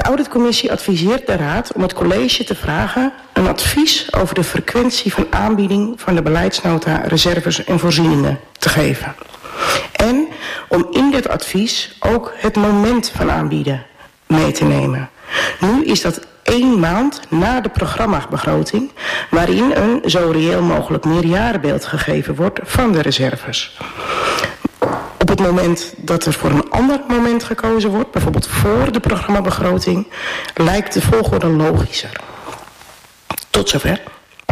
auditcommissie adviseert de Raad om het college te vragen een advies over de frequentie van aanbieding van de beleidsnota reserves en voorzieningen te geven. En om in dit advies ook het moment van aanbieden mee te nemen. Nu is dat 1 maand na de programmabegroting, waarin een zo reëel mogelijk meerjarenbeeld gegeven wordt van de reserves. Op het moment dat er voor een ander moment gekozen wordt, bijvoorbeeld voor de programmabegroting, lijkt de volgorde logischer. Tot zover.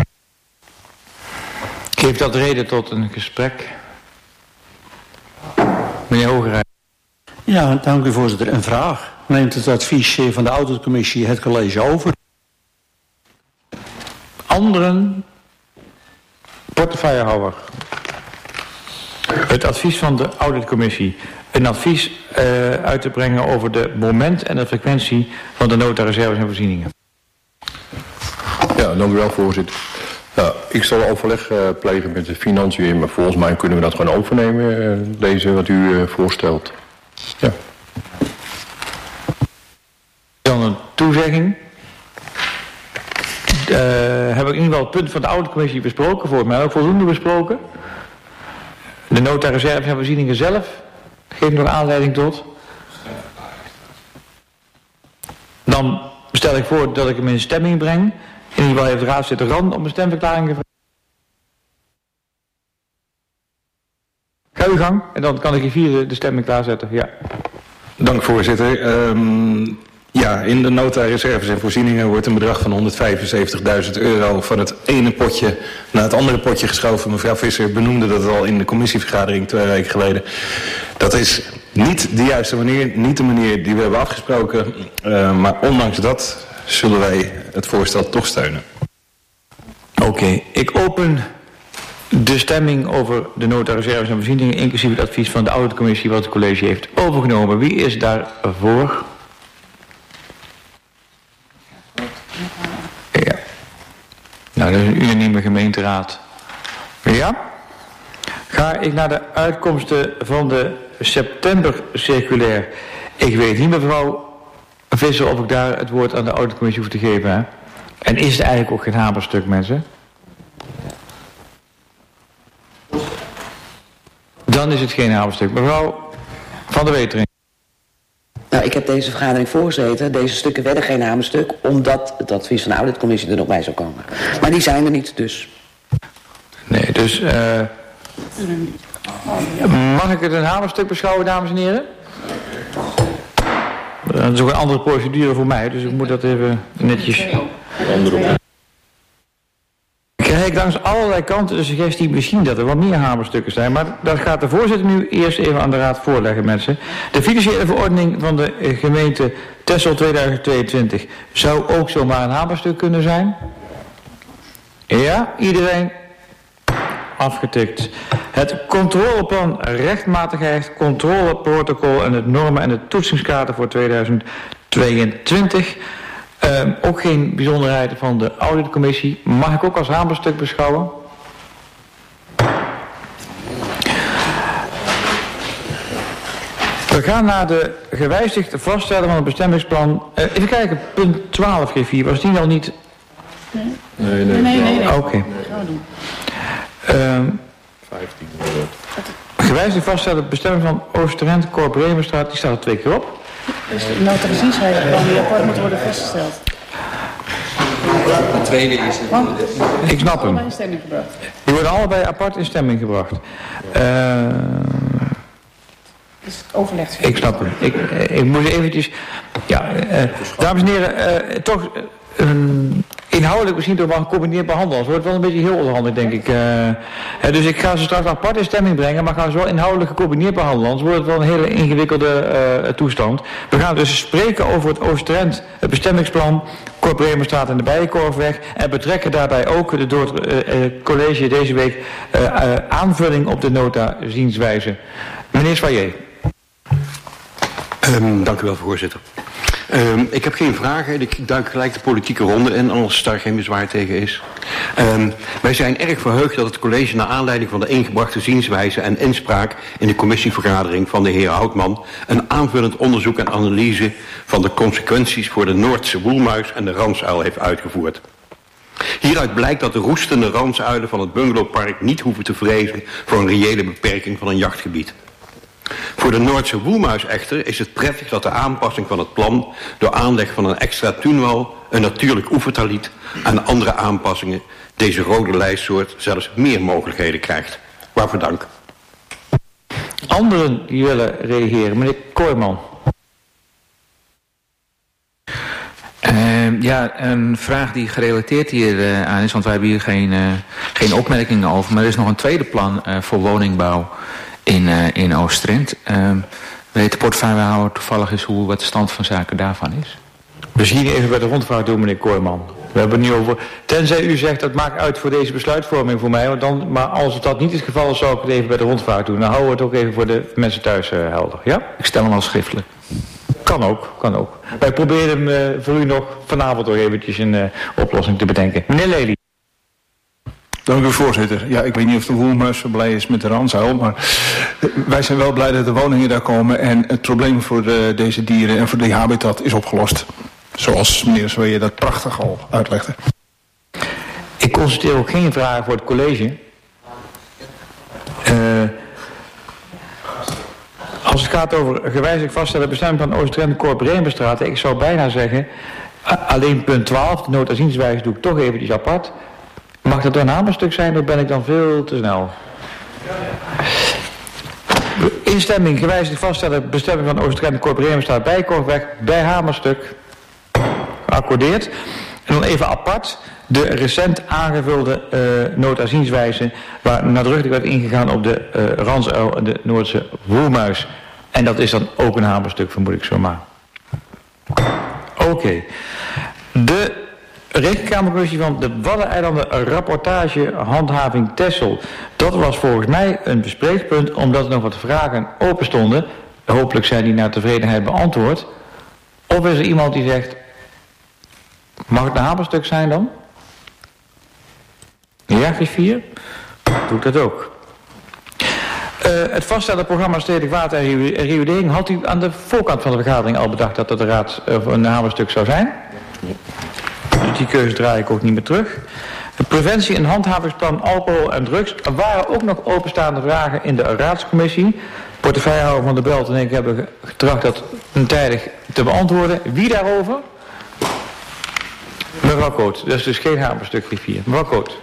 Geeft dat reden tot een gesprek? Meneer Hogerij. Ja, dank u voorzitter. Een vraag. Neemt het advies van de auditcommissie het college over? Anderen? Portefeuillehouder. Het advies van de auditcommissie. Een advies uit te brengen over de moment en de frequentie van de nota reserves en voorzieningen. Ja, dank u wel, voorzitter. Nou, ik zal overleg plegen met de financiën, maar volgens mij kunnen we dat gewoon overnemen, deze wat u voorstelt. Ja. Dan een toezegging. Heb ik in ieder geval het punt van de auditcommissie besproken, voor mij ook voldoende besproken. De nota reserves en voorzieningen zelf geeft nog aanleiding tot. Dan stel ik voor dat ik hem in stemming breng. In ieder geval heeft de raadslid Ran om een stemverklaring gevraagd. Ga uw gang en dan kan ik hier de stemming klaarzetten. Ja. Dank voorzitter. Ja, in de nota reserves en voorzieningen wordt een bedrag van €175.000 van het ene potje naar het andere potje geschoven. Mevrouw Visser benoemde dat al in de commissievergadering 2 weken geleden. Dat is niet de juiste manier, niet de manier die we hebben afgesproken. Maar ondanks dat zullen wij het voorstel toch steunen. Oké, ik open de stemming over de nota reserves en voorzieningen, inclusief het advies van de auditcommissie wat het college heeft overgenomen. Wie is daarvoor? Ja. Nou, dat is een unanieme gemeenteraad. Ja? Ga ik naar de uitkomsten van de september-circulair. Ik weet niet, mevrouw Visser, of ik daar het woord aan de auditcommissie hoef te geven. Hè? En is het eigenlijk ook geen hamerstuk, mensen? Dan is het geen hamerstuk. Mevrouw Van der Wetering. Nou, ik heb deze vergadering voorgezeten. Deze stukken werden geen hamerstuk, omdat het advies van de auditcommissie er nog bij zou komen. Maar die zijn er niet, dus. Nee, dus mag ik het een hamerstuk beschouwen, dames en heren? Dat is ook een andere procedure voor mij, dus ik moet dat even netjes. Ik krijg langs allerlei kanten de suggestie misschien dat er wat meer hamerstukken zijn, maar dat gaat de voorzitter nu eerst even aan de raad voorleggen, mensen. De financiële verordening van de gemeente Texel 2022 zou ook zomaar een hamerstuk kunnen zijn. Ja, iedereen afgetikt. Het controleplan rechtmatigheid, controleprotocol en het normen- en het toetsingskader voor 2022. Ook geen bijzonderheden van de auditcommissie. Mag ik ook als hamerstuk beschouwen? We gaan naar de gewijzigde vaststellen van het bestemmingsplan. Even kijken, punt 12 G4. Was die al niet? Nee. Oké. 15. Gewijzigd vaststellen het bestemmingsplan Oost-Drenthe, Cor-Bremenstraat. Die staat er 2 keer op. Dus de nota beziensheid die apart moet worden vastgesteld. De tweede is het. Ik snap hem. In stemming gebracht. Die worden allebei apart in stemming gebracht. Dus overleg. Ik snap hem. Ik moet eventjes. Ja, dames en heren, toch inhoudelijk misschien toch wel gecombineerd behandelen. Het wordt wel een beetje heel onhandig, denk ik. Dus ik ga ze straks apart in stemming brengen, maar gaan ze wel inhoudelijk gecombineerd behandelen. Anders wordt het wel een hele ingewikkelde toestand. We gaan dus spreken over het Oost-Drenthe, het bestemmingsplan, Cor-Bremenstraat en de Bijenkorfweg. En betrekken daarbij ook door het college deze week aanvulling op de nota zienswijze. Meneer Soyer. Dank u wel, voorzitter. Ik heb geen vragen. Ik duik gelijk de politieke ronde in, als daar geen bezwaar tegen is. Wij zijn erg verheugd dat het college naar aanleiding van de ingebrachte zienswijze en inspraak in de commissievergadering van de heer Houtman een aanvullend onderzoek en analyse van de consequenties voor de Noordse woelmuis en de ransuil heeft uitgevoerd. Hieruit blijkt dat de roestende ransuilen van het bungalowpark niet hoeven te vrezen voor een reële beperking van een jachtgebied. Voor de Noordse woelmuis echter is het prettig dat de aanpassing van het plan door aanleg van een extra tuinwal, een natuurlijk oevertaliet en andere aanpassingen deze rode lijstsoort zelfs meer mogelijkheden krijgt. Waarvoor dank. Anderen die willen reageren. Meneer Kooijman. Ja, een vraag die gerelateerd hier aan is, want wij hebben hier geen opmerkingen over. Maar er is nog een tweede plan voor woningbouw in Oost-Drent. Weet de portefeuillehouder toevallig eens wat de stand van zaken daarvan is? Misschien even bij de rondvraag doen, meneer Kooijman. We hebben het nu over... Tenzij u zegt, dat maakt uit voor deze besluitvorming voor mij. Maar als dat niet het geval is, zou ik het even bij de rondvraag doen. Dan houden we het ook even voor de mensen thuis helder. Ja? Ik stel hem al schriftelijk. Kan ook. Wij proberen voor u nog vanavond nog eventjes een oplossing te bedenken. Meneer Lely. Dank u, voorzitter. Ja, ik weet niet of de woelmuis zo blij is met de ransuil, maar wij zijn wel blij dat de woningen daar komen en het probleem voor deze dieren en voor die habitat is opgelost. Zoals meneer Zweeën dat prachtig al uitlegde. Ik constateer ook geen vragen voor het college. Als het gaat over gewijzigd vaststellen bestemming van Oost-Drenthe Corp-Remenstraat, ik zou bijna zeggen, alleen punt 12, de nota zienswijze doe ik toch eventjes apart. Mag dat een hamerstuk zijn of ben ik dan veel te snel? Instemming gewijzigd vaststellen bestemming van Oost-Drenthe Corp-Remenstraat bij Korfweg bij hamerstuk. Geaccordeerd. En dan even apart de recent aangevulde nota zienswijze waar nadrukkelijk werd ingegaan op de ransuil en de Noordse woelmuis. En dat is dan ook een hamerstuk, vermoed ik zomaar. Oké. De Rekenkamercommissie van de Waddeneilanden rapportage handhaving Texel. Dat was volgens mij een bespreekpunt omdat er nog wat vragen open stonden. Hopelijk zijn die naar tevredenheid beantwoord. Of is er iemand die zegt, mag het een hamerstuk zijn dan? Ja, griffier? Doe ik dat ook. Het vaststellen programma Stedelijk Water en Riolering, had u aan de voorkant van de vergadering al bedacht dat dat de raad een hamerstuk zou zijn? Dus die keuze draai ik ook niet meer terug. De preventie- en handhavingsplan alcohol en drugs. Er waren ook nog openstaande vragen in de raadscommissie. Portefeuillehouder van de Belt en ik hebben getracht dat tijdig te beantwoorden. Wie daarover? Mevrouw Koot. Dat is dus geen hamerstuk griffier. Mevrouw Koot.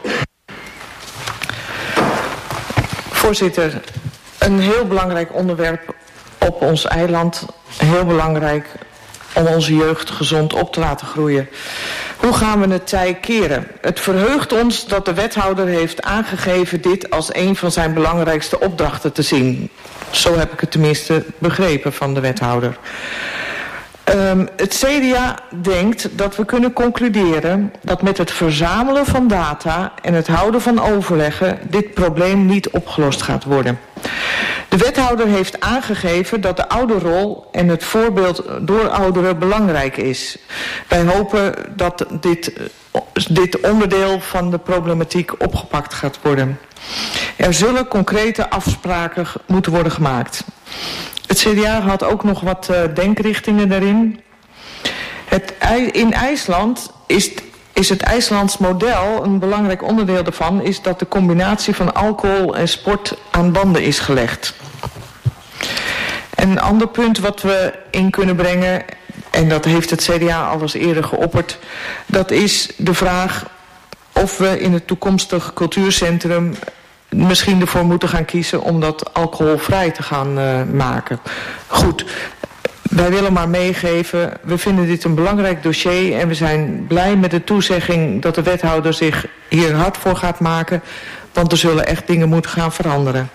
Voorzitter, een heel belangrijk onderwerp op ons eiland. Heel belangrijk om onze jeugd gezond op te laten groeien. Hoe gaan we het tij keren? Het verheugt ons dat de wethouder heeft aangegeven dit als een van zijn belangrijkste opdrachten te zien. Zo heb ik het tenminste begrepen van de wethouder. Het CDA denkt dat we kunnen concluderen dat met het verzamelen van data en het houden van overleggen dit probleem niet opgelost gaat worden. De wethouder heeft aangegeven dat de ouderrol en het voorbeeld door ouderen belangrijk is. Wij hopen dat dit onderdeel van de problematiek opgepakt gaat worden. Er zullen concrete afspraken moeten worden gemaakt. Het CDA had ook nog wat denkrichtingen daarin. In IJsland is het IJslands model, een belangrijk onderdeel daarvan, is dat de combinatie van alcohol en sport aan banden is gelegd. En een ander punt wat we in kunnen brengen, en dat heeft het CDA al eens eerder geopperd, dat is de vraag of we in het toekomstig cultuurcentrum misschien ervoor moeten gaan kiezen om dat alcoholvrij te gaan maken. Goed, wij willen maar meegeven, we vinden dit een belangrijk dossier en we zijn blij met de toezegging dat de wethouder zich hier hard voor gaat maken, want er zullen echt dingen moeten gaan veranderen.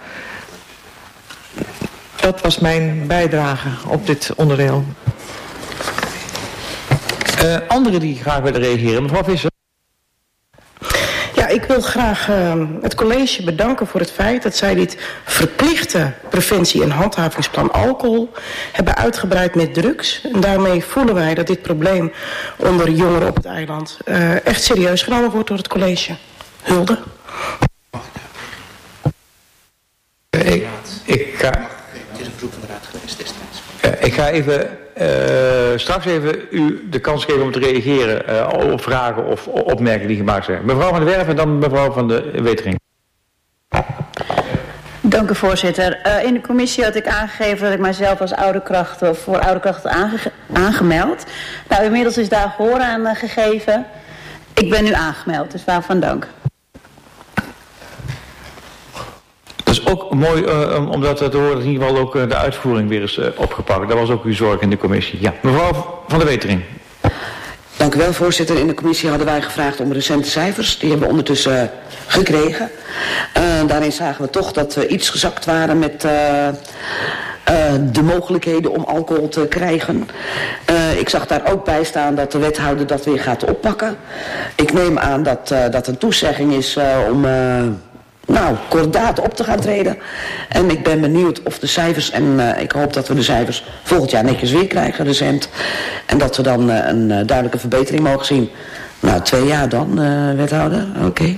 Dat was mijn bijdrage op dit onderdeel. Anderen die graag willen reageren, mevrouw Visser. Ja, ik wil graag het college bedanken voor het feit dat zij dit verplichte preventie- en handhavingsplan alcohol hebben uitgebreid met drugs. En daarmee voelen wij dat dit probleem onder jongeren op het eiland echt serieus genomen wordt door het college. Hulde. Ik ga even straks even u de kans geven om te reageren op vragen of opmerkingen die gemaakt zijn. Mevrouw van der Werf en dan mevrouw van de Wetering. Dank u, voorzitter. In de commissie had ik aangegeven dat ik mijzelf als oude kracht of voor oude krachten aangemeld. Nou, inmiddels is daar gehoor aan gegeven. Ik ben nu aangemeld, dus waarvan dank. Dat is ook mooi om dat te horen dat in ieder geval ook de uitvoering weer is opgepakt. Dat was ook uw zorg in de commissie. Ja, mevrouw van der Wetering. Dank u wel, voorzitter. In de commissie hadden wij gevraagd om recente cijfers. Die hebben we ondertussen gekregen. Daarin zagen we toch dat we iets gezakt waren met de mogelijkheden om alcohol te krijgen. Ik zag daar ook bij staan dat de wethouder dat weer gaat oppakken. Ik neem aan dat een toezegging is om kordaat op te gaan treden. En ik ben benieuwd of de cijfers, en ik hoop dat we de cijfers volgend jaar netjes weer krijgen, recent. En dat we dan een duidelijke verbetering mogen zien. Nou, 2 jaar dan, wethouder. Oké.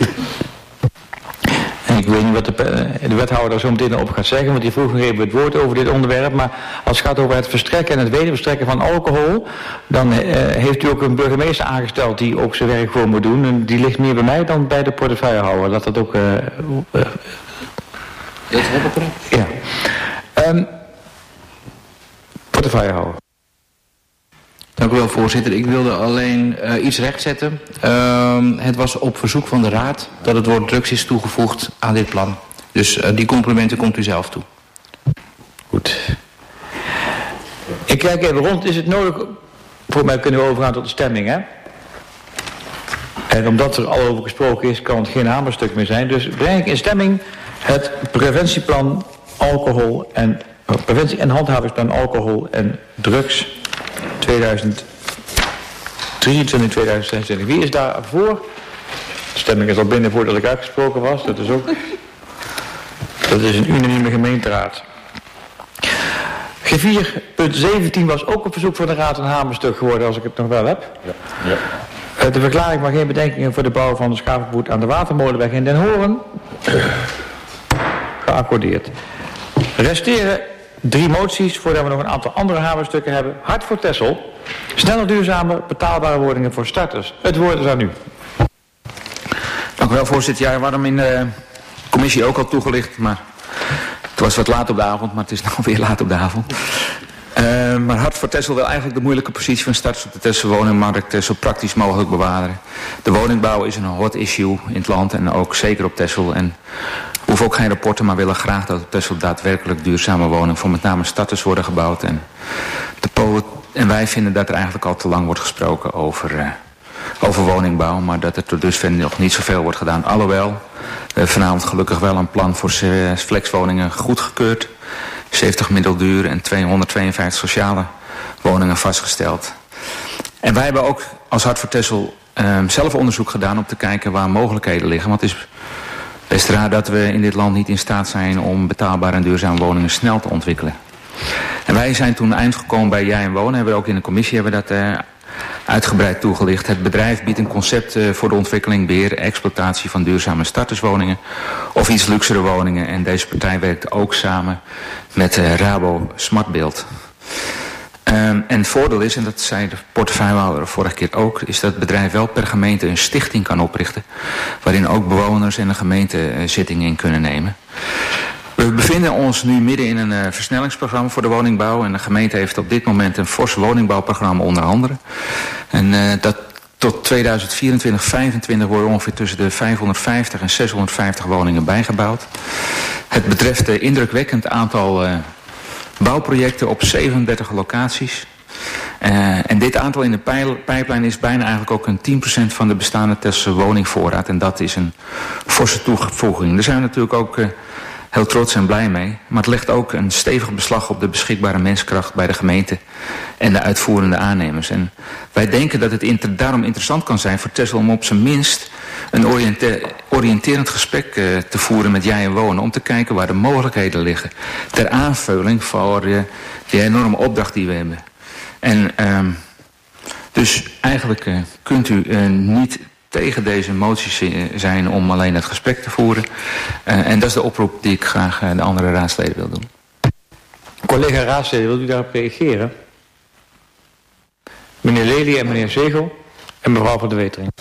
Ik weet niet wat de wethouder daar zo meteen op gaat zeggen, want die vroeg nog even het woord over dit onderwerp. Maar als het gaat over het verstrekken en het wederverstrekken van alcohol, dan heeft u ook een burgemeester aangesteld die ook zijn werk voor moet doen. En die ligt meer bij mij dan bij de portefeuillehouder. Dat dat ook... Dat heb ik er. Ja. Portefeuillehouder. Dank u wel, voorzitter. Ik wilde alleen iets rechtzetten. Het was op verzoek van de Raad dat het woord drugs is toegevoegd aan dit plan. Dus die complimenten komt u zelf toe. Goed. Ik kijk even rond. Is het nodig? Voor mij kunnen we overgaan tot de stemming, hè? En omdat er al over gesproken is, kan het geen hamerstuk meer zijn. Dus breng ik in stemming het preventieplan alcohol en preventie- en handhavingsplan alcohol en drugs 2023-2026. Wie is daarvoor? De stemming is al binnen voordat ik uitgesproken was. Dat is een unanieme gemeenteraad. G4.17 was ook op verzoek van de Raad een hamerstuk geworden, als ik het nog wel heb. Ja. De verklaring van geen bedenkingen voor de bouw van de schaafboot aan de Watermolenweg in Den Horen. Geaccordeerd. Resteren 3 moties voordat we nog een aantal andere hamerstukken hebben. Hart voor Texel. Sneller duurzame, betaalbare woningen voor starters. Het woord is aan u. Dank u wel, voorzitter. Ja, waarom in de commissie ook al toegelicht, maar het was wat laat op de avond, maar het is nou weer laat op de avond. Maar Hart voor Texel wil eigenlijk de moeilijke positie van starters op de Texelse woningmarkt zo praktisch mogelijk bewaren. De woningbouw is een hot issue in het land en ook zeker op Texel. En we hoeven ook geen rapporten, maar willen graag dat op Texel daadwerkelijk duurzame woningen voor met name starters worden gebouwd. En wij vinden dat er eigenlijk al te lang wordt gesproken over woningbouw, maar dat er tot dusver nog niet zoveel wordt gedaan. Alhoewel, we hebben vanavond gelukkig wel een plan voor flexwoningen goedgekeurd. 70 middelduur en 252 sociale woningen vastgesteld. En wij hebben ook als Hart voor Texel zelf onderzoek gedaan om te kijken waar mogelijkheden liggen. Want het is best raar dat we in dit land niet in staat zijn om betaalbare en duurzame woningen snel te ontwikkelen. En wij zijn toen eind gekomen bij Jij en Wonen. Hebben we ook in de commissie dat uitgebreid toegelicht. Het bedrijf biedt een concept voor de ontwikkeling, beheer, exploitatie van duurzame starterswoningen of iets luxere woningen. En deze partij werkt ook samen met Rabo Smartbeeld. En het voordeel is, en dat zei de portefeuillehouder vorige keer ook, is dat het bedrijf wel per gemeente een stichting kan oprichten, waarin ook bewoners en de gemeente zitting in kunnen nemen. We bevinden ons nu midden in een versnellingsprogramma voor de woningbouw. En de gemeente heeft op dit moment een fors woningbouwprogramma onder andere. En dat tot 2024, 2025 worden ongeveer tussen de 550 en 650 woningen bijgebouwd. Het betreft een indrukwekkend aantal bouwprojecten op 37 locaties. En dit aantal in de pijplijn is bijna eigenlijk ook een 10% van de bestaande Texelse woningvoorraad. En dat is een forse toevoeging. Daar zijn we natuurlijk ook heel trots en blij mee. Maar het legt ook een stevig beslag op de beschikbare menskracht bij de gemeente en de uitvoerende aannemers. En wij denken dat het daarom interessant kan zijn voor Texel om op zijn minst een oriënterend gesprek te voeren met Jij en Wonen. Om te kijken waar de mogelijkheden liggen. Ter aanvulling voor die enorme opdracht die we hebben. En dus eigenlijk kunt u niet tegen deze moties zijn om alleen het gesprek te voeren. En dat is de oproep die ik graag de andere raadsleden wil doen. Collega raadsleden, wilt u daarop reageren? Meneer Lely en meneer Zegel en mevrouw van de Wetering.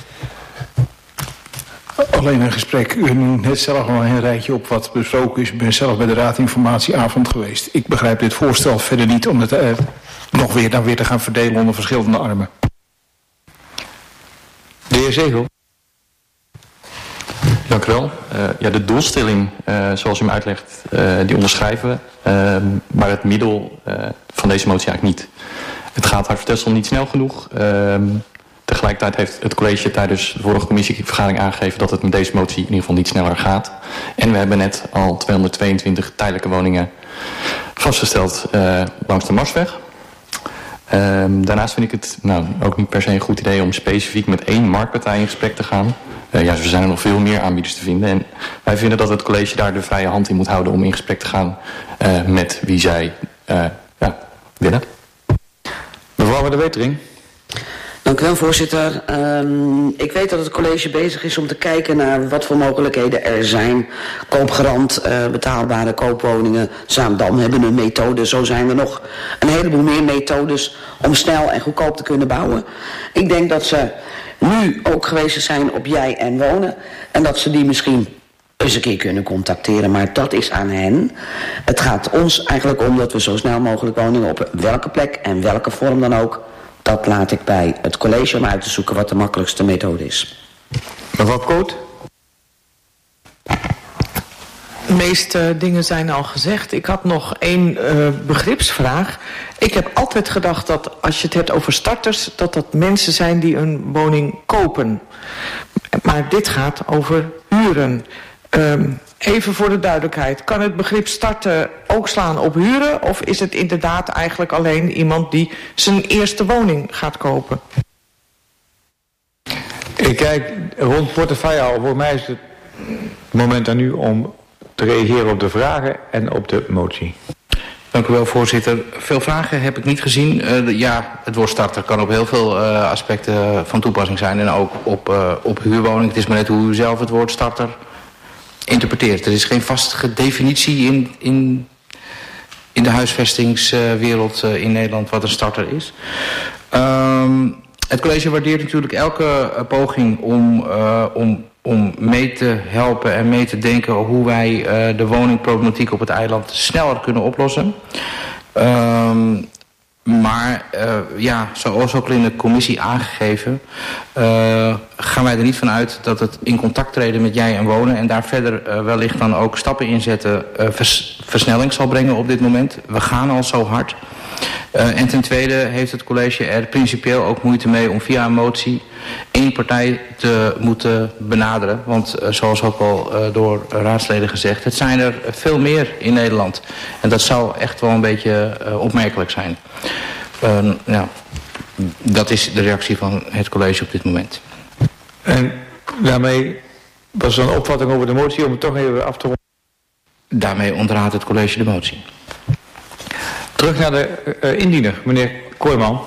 Alleen een gesprek. U noemt net zelf al een rijtje op wat besproken is. Ik ben zelf bij de raadinformatieavond geweest. Ik begrijp dit voorstel verder niet om het nog weer te gaan verdelen onder verschillende armen. De heer Zegel. Dank u wel. De doelstelling, zoals u hem uitlegt, die onderschrijven we. Maar het middel van deze motie eigenlijk niet. Het gaat Hart voor Texel niet snel genoeg. Tegelijkertijd heeft het college tijdens de vorige commissievergadering aangegeven dat het met deze motie in ieder geval niet sneller gaat. En we hebben net al 222 tijdelijke woningen vastgesteld langs de Marsweg. Daarnaast vind ik het ook niet per se een goed idee om specifiek met één marktpartij in gesprek te gaan. Er zijn er nog veel meer aanbieders te vinden. En wij vinden dat het college daar de vrije hand in moet houden om in gesprek te gaan met wie zij willen. Mevrouw van de Wetering. Dank u wel, voorzitter. Ik weet dat het college bezig is om te kijken naar wat voor mogelijkheden er zijn. Koopgarant, betaalbare koopwoningen. Zaandam hebben een methode. Zo zijn er nog een heleboel meer methodes om snel en goedkoop te kunnen bouwen. Ik denk dat ze nu ook geweest zijn op Jij en Wonen. En dat ze die misschien eens een keer kunnen contacteren. Maar dat is aan hen. Het gaat ons eigenlijk om dat we zo snel mogelijk woningen op welke plek en welke vorm dan ook. Dat laat ik bij het college om uit te zoeken wat de makkelijkste methode is. Mevrouw Koot. De meeste dingen zijn al gezegd. Ik had nog één begripsvraag. Ik heb altijd gedacht dat als je het hebt over starters, dat mensen zijn die een woning kopen. Maar dit gaat over huren. Even voor de duidelijkheid. Kan het begrip starten ook slaan op huren? Of is het inderdaad eigenlijk alleen iemand die zijn eerste woning gaat kopen? Ik kijk rond portefeuille al. Voor mij is het moment aan u om te reageren op de vragen en op de motie. Dank u wel, voorzitter. Veel vragen heb ik niet gezien. Het woord starter kan op heel veel aspecten van toepassing zijn. En ook op huurwoning. Het is maar net hoe u zelf het woord starter interpreteert. Er is geen vastige definitie in de huisvestingswereld in Nederland wat een starter is. Het college waardeert natuurlijk elke poging om mee te helpen en mee te denken hoe wij de woningproblematiek op het eiland sneller kunnen oplossen. Maar zoals ook al in de commissie aangegeven, gaan wij er niet van uit dat het in contact treden met Jij en Wonen en daar verder wellicht dan ook stappen in zetten versnelling zal brengen op dit moment. We gaan al zo hard. En ten tweede heeft het college er principieel ook moeite mee om via een motie één partij te moeten benaderen. Want zoals ook al door raadsleden gezegd, het zijn er veel meer in Nederland. En dat zou echt wel een beetje opmerkelijk zijn. Dat is de reactie van het college op dit moment. En daarmee was er een opvatting over de motie om het toch even af te ronden? Daarmee onderraadt het college de motie. Terug naar de indiener, meneer Kooijman.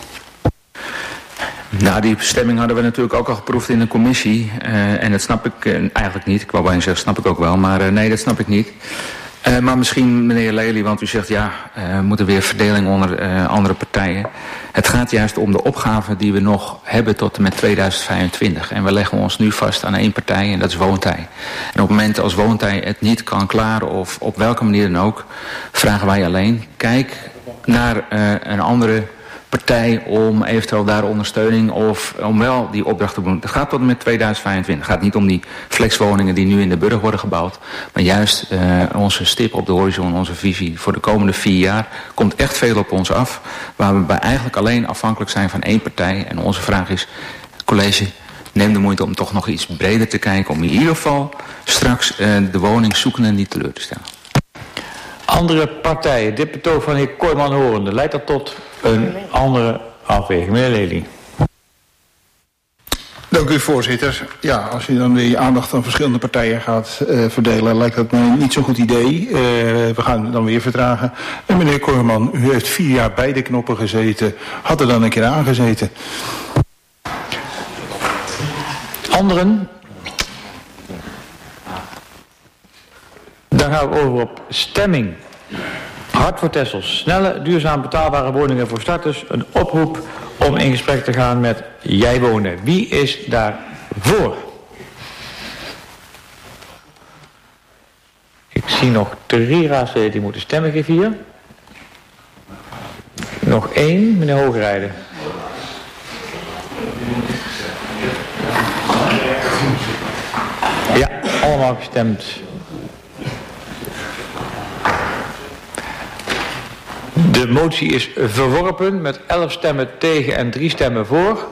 Nou, die stemming hadden we natuurlijk ook al geproefd in de commissie. En dat snap ik eigenlijk niet. Ik wou bijna zeggen, snap ik ook wel. Maar nee, dat snap ik niet. Maar misschien meneer Lely, want u zegt we moeten weer verdeling onder andere partijen. Het gaat juist om de opgaven die we nog hebben tot en met 2025. En we leggen ons nu vast aan één partij en dat is Woontij. En op het moment als Woontij het niet kan klaren of op welke manier dan ook, vragen wij alleen, kijk naar een andere partij om eventueel daar ondersteuning of om wel die opdracht te doen. Het gaat tot en met 2025. Het gaat niet om die flexwoningen die nu in de Burg worden gebouwd, maar juist onze stip op de horizon, onze visie voor de komende 4 jaar komt echt veel op ons af, waar we eigenlijk alleen afhankelijk zijn van één partij. En onze vraag is, college, neem de moeite om toch nog iets breder te kijken, om in ieder geval straks de woningzoekenden niet teleur te stellen. Andere partijen, dit betoog van heer Kooijman horende, leidt dat tot een andere afweging? Meneer Lely. Dank u, voorzitter. Ja, als je dan de aandacht aan verschillende partijen gaat verdelen, lijkt dat mij niet zo'n goed idee. We gaan dan weer vertragen. En meneer Kooijman, u heeft 4 jaar bij de knoppen gezeten. Had er dan een keer aangezeten? Anderen? Dan gaan we over op stemming. Hart voor Texel. Snelle, duurzaam betaalbare woningen voor starters. Een oproep om in gesprek te gaan met Jij Wonen. Wie is daar voor? Ik zie nog 3 raadsleden die moeten stemmen geven hier. Nog 1, meneer Hoogrijden. Ja, allemaal gestemd. De motie is verworpen met 11 stemmen tegen en 3 stemmen voor.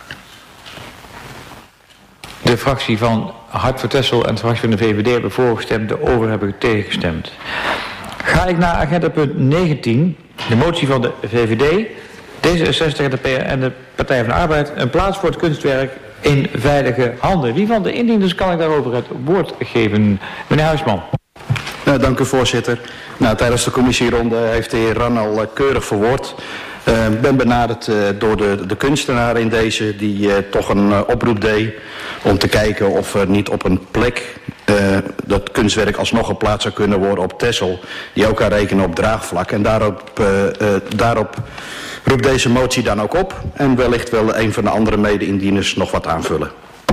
De fractie van Hart voor Texel en de fractie van de VVD hebben voorgestemd, de over hebben tegengestemd. Ga ik naar agenda punt 19, de motie van de VVD, D66 en de Partij van de Arbeid, een plaats voor het kunstwerk in veilige handen. Wie van de indieners kan ik daarover het woord geven? Meneer Huisman. Dank u, voorzitter. Tijdens de commissieronde heeft de heer Ran al keurig verwoord. Ik ben benaderd door de kunstenaar in deze die toch een oproep deed om te kijken of er niet op een plek dat kunstwerk alsnog geplaatst zou kunnen worden op Texel, die ook kan rekenen op draagvlak. En daarop roept deze motie dan ook op en wellicht wel een van de andere mede-indieners nog wat aanvullen.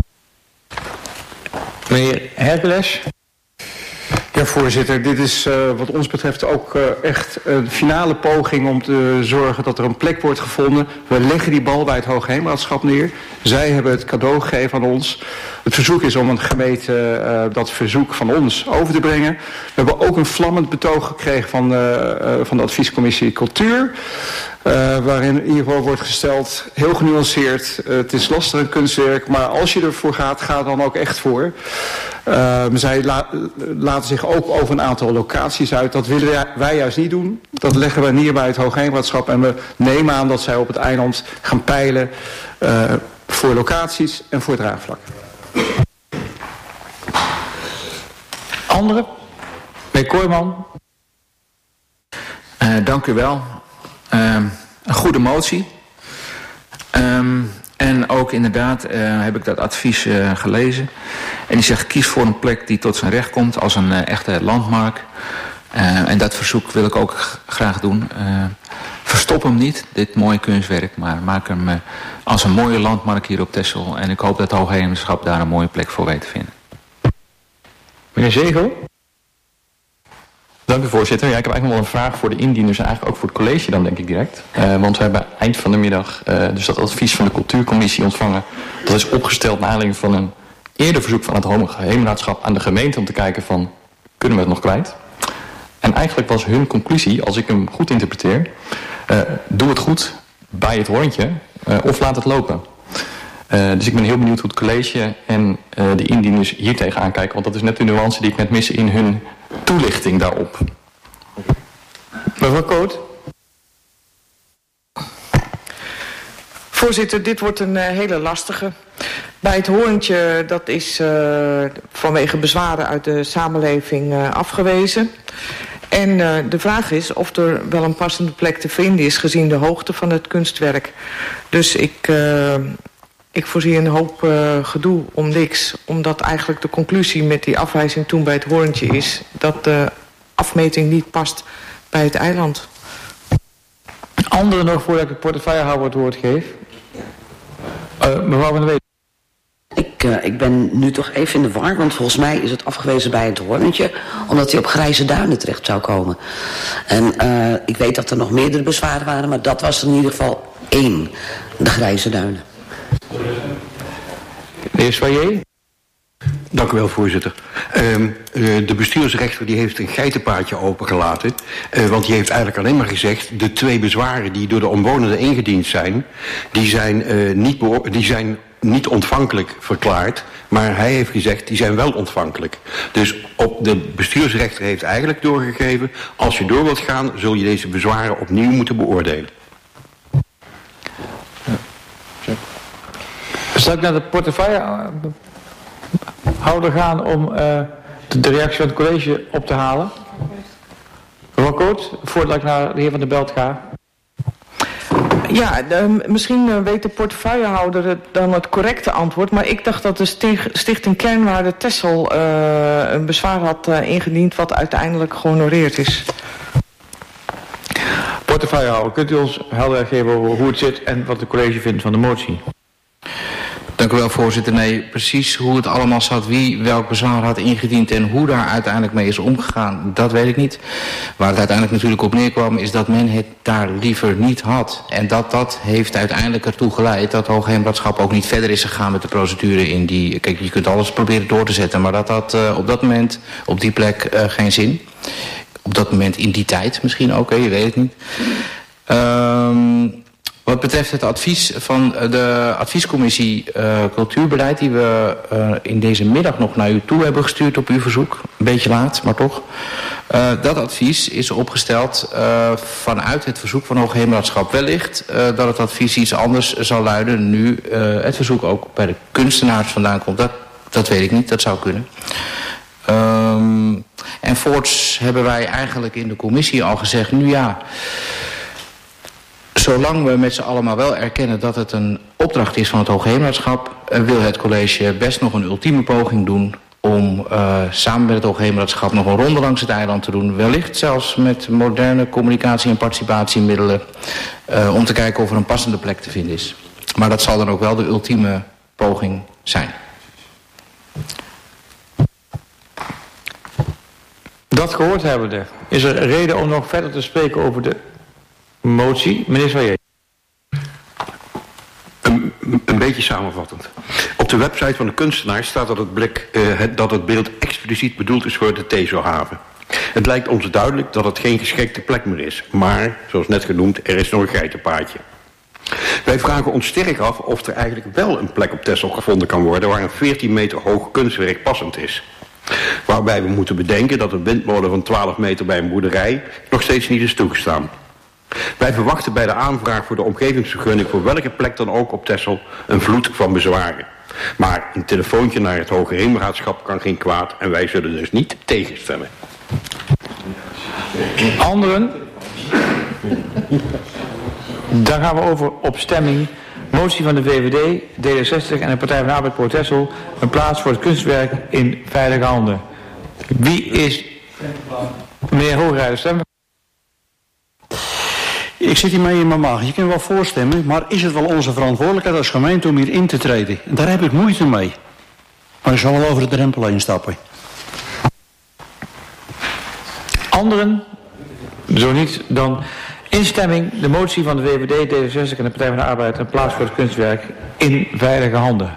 Meneer Hercules. Ja, voorzitter, dit is wat ons betreft ook echt een finale poging om te zorgen dat er een plek wordt gevonden. We leggen die bal bij het Hoogheemraadschap neer. Zij hebben het cadeau gegeven aan ons. Het verzoek is om een gemeente dat verzoek van ons over te brengen. We hebben ook een vlammend betoog gekregen van de adviescommissie Cultuur. Waarin in ieder geval wordt gesteld, heel genuanceerd, het is lastig een kunstwerk, maar als je ervoor gaat, ga dan ook echt voor. Zij laten zich ook over een aantal locaties uit. Dat willen wij juist niet doen. Dat leggen we neer bij het Hoogheemraadschap en we nemen aan dat zij op het eiland gaan peilen voor locaties en voor draagvlak. Anderen? Meneer Kooijman. Dank u wel. Een goede motie. En ook inderdaad heb ik dat advies gelezen. En die zegt kies voor een plek die tot zijn recht komt als een echte landmark. En dat verzoek wil ik ook graag doen. Verstop hem niet, dit mooie kunstwerk, maar maak hem als een mooie landmark hier op Texel. En ik hoop dat het Hoogheemraadschap daar een mooie plek voor weet te vinden. Meneer Zegel. Dank u, voorzitter. Ja, ik heb eigenlijk nog wel een vraag voor de indieners en eigenlijk ook voor het college dan denk ik direct. Want we hebben eind van de middag dus dat advies van de cultuurcommissie ontvangen. Dat is opgesteld naar aanleiding van een eerder verzoek van het Hoogheemraadschap aan de gemeente om te kijken van, kunnen we het nog kwijt? En eigenlijk was hun conclusie, als ik hem goed interpreteer, doe het goed bij het hoorntje of laat het lopen. Dus ik ben heel benieuwd hoe het college en de indieners hier tegenaan kijken. Want dat is net de nuance die ik net mis in hun toelichting daarop. Mevrouw Koot. Voorzitter, dit wordt een hele lastige. Bij het hoorntje, dat is vanwege bezwaren uit de samenleving afgewezen. En de vraag is of er wel een passende plek te vinden is gezien de hoogte van het kunstwerk. Dus ik voorzie een hoop gedoe om niks. Omdat eigenlijk de conclusie met die afwijzing toen bij het hoorntje is dat de afmeting niet past bij het eiland. Anderen nog voordat ik de portefeuillehouder het woord geef? Mevrouw van der Weet. Ik ben nu toch even in de war, want volgens mij is het afgewezen bij het hoorntje, omdat hij op Grijze Duinen terecht zou komen. En ik weet dat er nog meerdere bezwaren waren, maar dat was er in ieder geval 1, de Grijze Duinen. De heer Soyer. Dank u wel, voorzitter. De bestuursrechter die heeft een geitenpaadje opengelaten. Want die heeft eigenlijk alleen maar gezegd, de 2 bezwaren die door de omwonenden ingediend zijn, die zijn niet ontvankelijk verklaard, maar hij heeft gezegd, die zijn wel ontvankelijk. Dus de bestuursrechter heeft eigenlijk doorgegeven, als je door wilt gaan, zul je deze bezwaren opnieuw moeten beoordelen. Zal ik naar de portefeuillehouder gaan om de reactie van het college op te halen? Mevrouw Koot, voordat ik naar de heer Van der Belt ga. Ja, misschien weet de portefeuillehouder dan het correcte antwoord, maar ik dacht dat de Stichting Kernwaarde Texel een bezwaar had ingediend wat uiteindelijk gehonoreerd is. Portefeuillehouder, kunt u ons helderheid geven over hoe het zit en wat het college vindt van de motie? Dank u wel, voorzitter. Nee, precies hoe het allemaal zat, wie welk bezwaar had ingediend en hoe daar uiteindelijk mee is omgegaan, dat weet ik niet. Waar het uiteindelijk natuurlijk op neerkwam is dat men het daar liever niet had. En dat heeft uiteindelijk ertoe geleid dat Hoogheemraadschap ook niet verder is gegaan met de procedure in die... Kijk, je kunt alles proberen door te zetten, maar dat had op dat moment op die plek geen zin. Op dat moment in die tijd misschien ook, je weet het niet. Wat betreft het advies van de adviescommissie cultuurbeleid die we in deze middag nog naar u toe hebben gestuurd op uw verzoek. Een beetje laat, maar toch. Dat advies is opgesteld vanuit het verzoek van Hoogheemraadschap. Wellicht dat het advies iets anders zal luiden nu het verzoek ook bij de kunstenaars vandaan komt. Dat weet ik niet, dat zou kunnen. En voorts hebben wij eigenlijk in de commissie al gezegd, nu ja, zolang we met z'n allen maar wel erkennen dat het een opdracht is van het Hoogheemraadschap, wil het college best nog een ultieme poging doen om samen met het Hoogheemraadschap nog een ronde langs het eiland te doen. Wellicht zelfs met moderne communicatie- en participatiemiddelen om te kijken of er een passende plek te vinden is. Maar dat zal dan ook wel de ultieme poging zijn. Dat gehoord hebben we. Is er reden om nog verder te spreken over de motie? Meneer Soyer. Een beetje samenvattend. Op de website van de kunstenaar staat dat het beeld expliciet bedoeld is voor de Tezelhaven. Het lijkt ons duidelijk dat het geen geschikte plek meer is. Maar, zoals net genoemd, er is nog een geitenpaadje. Wij vragen ons sterk af of er eigenlijk wel een plek op Texel gevonden kan worden waar een 14 meter hoog kunstwerk passend is. Waarbij we moeten bedenken dat een windmolen van 12 meter bij een boerderij nog steeds niet is toegestaan. Wij verwachten bij de aanvraag voor de omgevingsvergunning voor welke plek dan ook op Texel een vloed van bezwaren. Maar een telefoontje naar het Hoogheemraadschap kan geen kwaad en wij zullen dus niet tegenstemmen. Anderen? Dan gaan we over op stemming. Motie van de VVD, D66 en de Partij van de Arbeid voor Texel. Een plaats voor het kunstwerk in veilige handen. Wie is... Meneer Hoogrijder, stemmen? Ik zit hiermee in mijn maag. Je kunt wel voorstemmen, maar is het wel onze verantwoordelijkheid als gemeente om hier in te treden? Daar heb ik moeite mee. Maar ik zal wel over de drempel heen stappen. Anderen? Zo niet, dan instemming. De motie van de VVD, D66 en de Partij van de Arbeid. Een plaats voor het kunstwerk in veilige handen.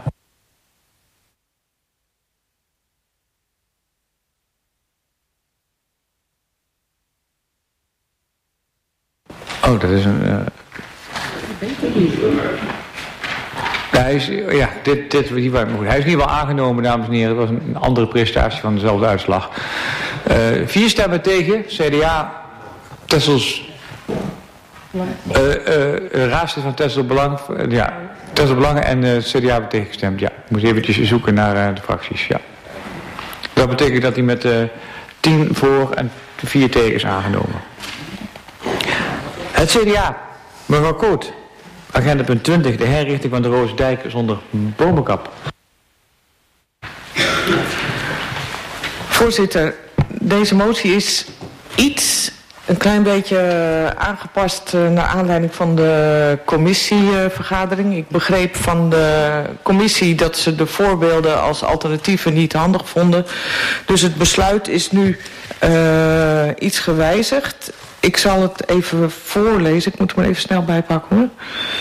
Oh, dat is een... Hij is in ieder geval aangenomen, dames en heren. Het was een andere prestatie van dezelfde uitslag. 4 stemmen tegen, CDA, Texels... raadslid van Texel Belang, Texel Belangen en CDA hebben tegengestemd. Ja, ik moet eventjes zoeken naar de fracties. Ja. Dat betekent dat hij met 10 voor en 4 tegen is aangenomen. Het CDA, mevrouw Koot, agenda punt 20, de herrichting van de Roosdijk zonder bomenkap. Voorzitter, deze motie is een klein beetje aangepast naar aanleiding van de commissievergadering. Ik begreep van de commissie dat ze de voorbeelden als alternatieven niet handig vonden. Dus het besluit is nu iets gewijzigd. Ik zal het even voorlezen. Ik moet hem er even snel bijpakken hoor.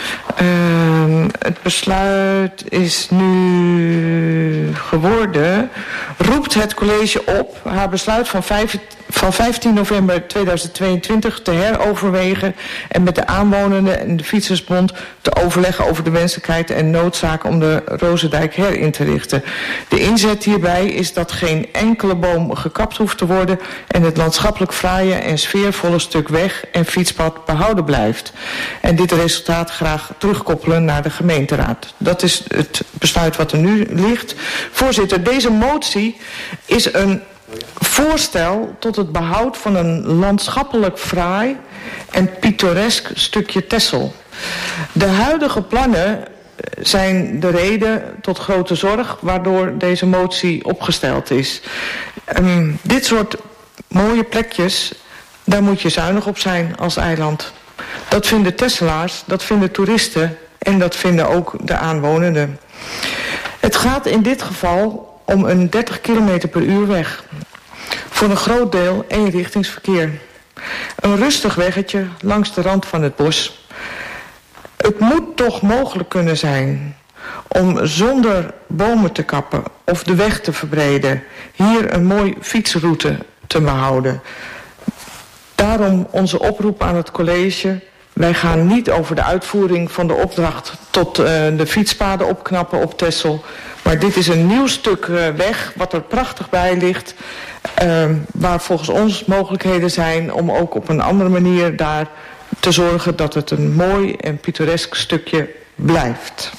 Het besluit is nu geworden. Roept het college op haar besluit van 15 november 2022 te heroverwegen en met de aanwonenden en de Fietsersbond te overleggen over de wenselijkheid en noodzaak om de Roosdijk herin te richten. De inzet hierbij is dat geen enkele boom gekapt hoeft te worden en het landschappelijk fraaie en sfeervolle stuk weg en fietspad behouden blijft. En dit resultaat graag terugkoppelen naar de gemeenteraad. Dat is het besluit wat er nu ligt. Voorzitter, deze motie is een voorstel tot het behoud van een landschappelijk fraai en pittoresk stukje Texel. De huidige plannen zijn de reden tot grote zorg waardoor deze motie opgesteld is. Dit soort mooie plekjes, daar moet je zuinig op zijn als eiland. Dat vinden Tesselaars, dat vinden toeristen en dat vinden ook de aanwonenden. Het gaat in dit geval om een 30 km per uur weg. Voor een groot deel eenrichtingsverkeer. Een rustig weggetje langs de rand van het bos. Het moet toch mogelijk kunnen zijn om zonder bomen te kappen of de weg te verbreden hier een mooi fietsroute te behouden. Daarom onze oproep aan het college. Wij gaan niet over de uitvoering van de opdracht tot de fietspaden opknappen op Texel. Maar dit is een nieuw stuk weg wat er prachtig bij ligt. Waar volgens ons mogelijkheden zijn om ook op een andere manier daar te zorgen dat het een mooi en pittoresk stukje blijft.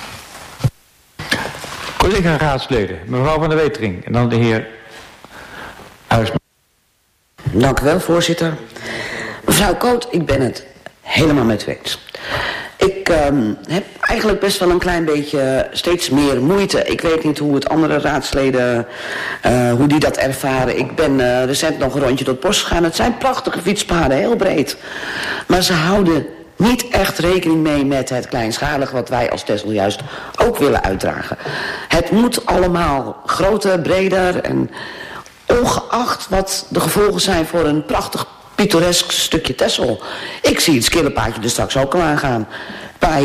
Collega raadsleden, mevrouw van der Wetering en dan de heer Huisman. Dank u wel, voorzitter. Mevrouw Koot, ik ben het helemaal met u eens. Ik heb eigenlijk best wel een klein beetje steeds meer moeite. Ik weet niet hoe het andere raadsleden, hoe die dat ervaren. Ik ben recent nog een rondje door het bos gegaan. Het zijn prachtige fietspaden, heel breed. Maar ze houden niet echt rekening mee met het kleinschalige wat wij als Texel juist ook willen uitdragen. Het moet allemaal groter, breder en ongeacht wat de gevolgen zijn voor een prachtig pittoresk stukje Texel. Ik zie het skillenpaadje er straks ook al aangaan. Bij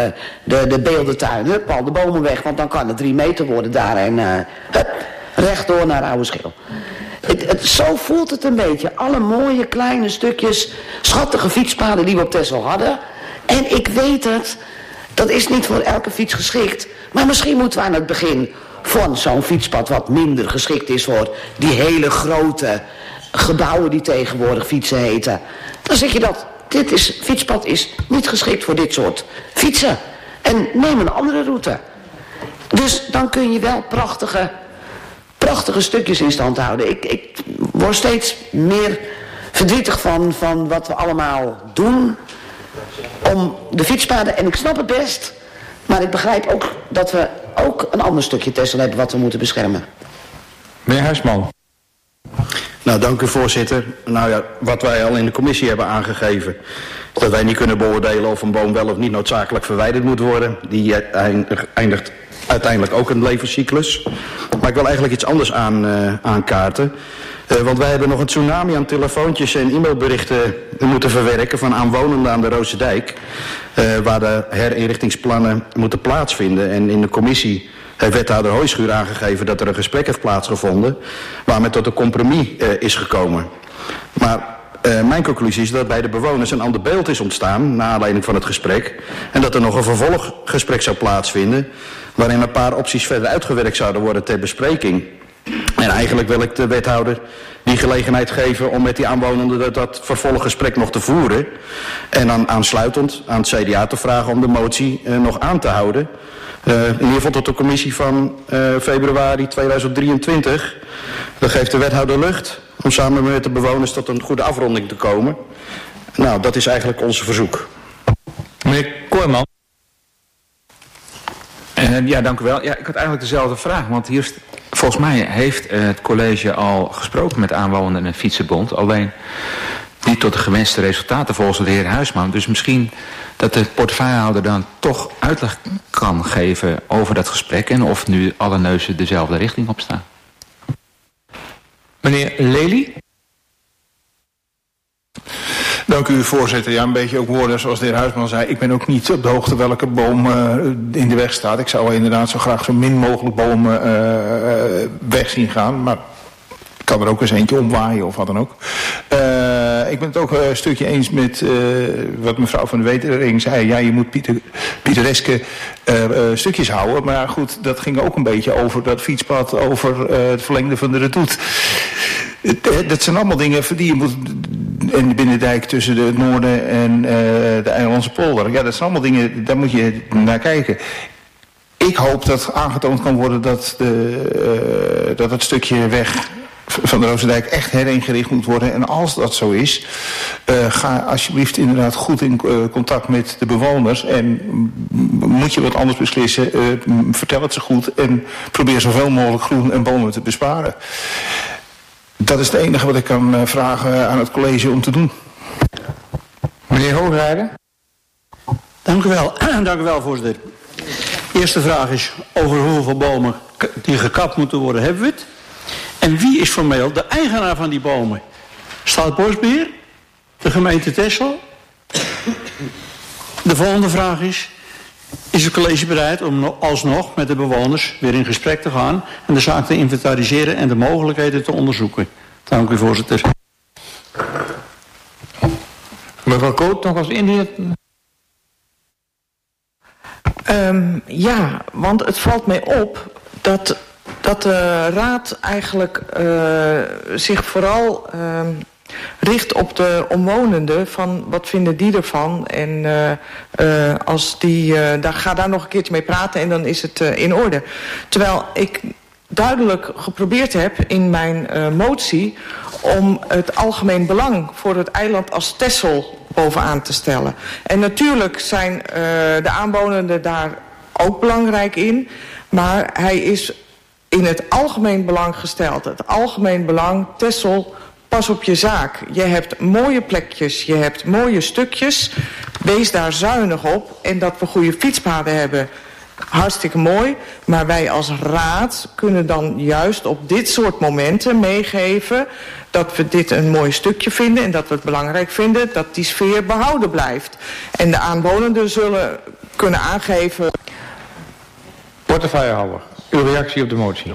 de beeldentuin. Hup, al de bomen weg, want dan kan het 3 meter worden daar. En hup, rechtdoor naar Oude Schil. Zo voelt het een beetje. Alle mooie kleine stukjes, schattige fietspaden die we op Texel hadden. En ik weet het, dat is niet voor elke fiets geschikt. Maar misschien moeten we aan het begin van zo'n fietspad wat minder geschikt is voor die hele grote gebouwen die tegenwoordig fietsen heten. Dan zeg je dat fietspad is niet geschikt voor dit soort fietsen. En neem een andere route. Dus dan kun je wel prachtige stukjes in stand houden. Ik word steeds meer verdrietig van wat we allemaal doen om de fietspaden. En ik snap het best, maar ik begrijp ook dat we ook een ander stukje Texel hebben wat we moeten beschermen. Meneer Huisman. Nou, dank u voorzitter. Nou ja, wat wij al in de commissie hebben aangegeven, dat wij niet kunnen beoordelen of een boom wel of niet noodzakelijk verwijderd moet worden. Die eindigt uiteindelijk ook een levenscyclus. Maar ik wil eigenlijk iets anders aankaarten. Want wij hebben nog een tsunami aan telefoontjes en e-mailberichten moeten verwerken van aanwonenden aan de Roosendijk. Waar de herinrichtingsplannen moeten plaatsvinden. En in de commissie heeft wethouder Hooischuur aangegeven dat er een gesprek heeft plaatsgevonden waarmee tot een compromis is gekomen. Maar mijn conclusie is dat bij de bewoners een ander beeld is ontstaan naar aanleiding van het gesprek. En dat er nog een vervolggesprek zou plaatsvinden waarin een paar opties verder uitgewerkt zouden worden ter bespreking. En eigenlijk wil ik de wethouder die gelegenheid geven om met die aanwonenden dat vervolggesprek nog te voeren. En dan aansluitend aan het CDA te vragen om de motie nog aan te houden. In ieder geval tot de commissie van februari 2023. Dan geeft de wethouder lucht om samen met de bewoners tot een goede afronding te komen. Nou, dat is eigenlijk onze verzoek. Meneer Kooijman. Ja, dank u wel. Ja, ik had eigenlijk dezelfde vraag, want hier volgens mij heeft het college al gesproken met aanwonenden en fietsenbond, alleen niet tot de gewenste resultaten volgens de heer Huisman. Dus misschien dat de portefeuillehouder dan toch uitleg kan geven over dat gesprek en of nu alle neuzen dezelfde richting op staan. Meneer Lely. Dank u, voorzitter. Ja, een beetje ook woorden zoals de heer Huisman zei. Ik ben ook niet op de hoogte welke boom in de weg staat. Ik zou inderdaad zo graag zo min mogelijk bomen weg zien gaan. Maar ik kan er ook eens eentje omwaaien of wat dan ook. Ik ben het ook een stukje eens met wat mevrouw van der Wetering zei. Ja, je moet pittoreske stukjes houden. Maar ja, goed, dat ging ook een beetje over dat fietspad, over het verlengde van de redoute. Dat zijn allemaal dingen die je moet. En de binnendijk tussen het noorden en de Eilandse polder. Ja, dat zijn allemaal dingen, daar moet je naar kijken. Ik hoop dat aangetoond kan worden dat het stukje weg van de Roosendijk echt heringericht moet worden. En als dat zo is, ga alsjeblieft inderdaad goed in contact met de bewoners. En moet je wat anders beslissen, vertel het ze goed. En probeer zoveel mogelijk groen en bomen te besparen. Dat is het enige wat ik kan vragen aan het college om te doen. Meneer Hoogrijder. Dank u wel, voorzitter. Eerste vraag is over hoeveel bomen die gekapt moeten worden, hebben we het? En wie is formeel de eigenaar van die bomen? Staatsbosbeheer? De gemeente Texel? De volgende vraag is het college bereid om alsnog met de bewoners weer in gesprek te gaan en de zaak te inventariseren en de mogelijkheden te onderzoeken? Dank u, voorzitter. Mevrouw Koot, nog als indiener? Ja, want het valt mij op dat de raad eigenlijk zich vooral richt op de omwonenden van wat vinden die ervan. En als die, ga daar nog een keertje mee praten en dan is het in orde. Terwijl ik duidelijk geprobeerd heb in mijn motie om het algemeen belang voor het eiland als Texel bovenaan te stellen. En natuurlijk zijn de aanwonenden daar ook belangrijk in, maar hij is in het algemeen belang gesteld. Het algemeen belang, Texel, pas op je zaak. Je hebt mooie plekjes, je hebt mooie stukjes. Wees daar zuinig op. En dat we goede fietspaden hebben, hartstikke mooi. Maar wij als raad kunnen dan juist op dit soort momenten meegeven dat we dit een mooi stukje vinden en dat we het belangrijk vinden dat die sfeer behouden blijft. En de aanwonenden zullen kunnen aangeven. Portefeuillehouder, uw reactie op de motie.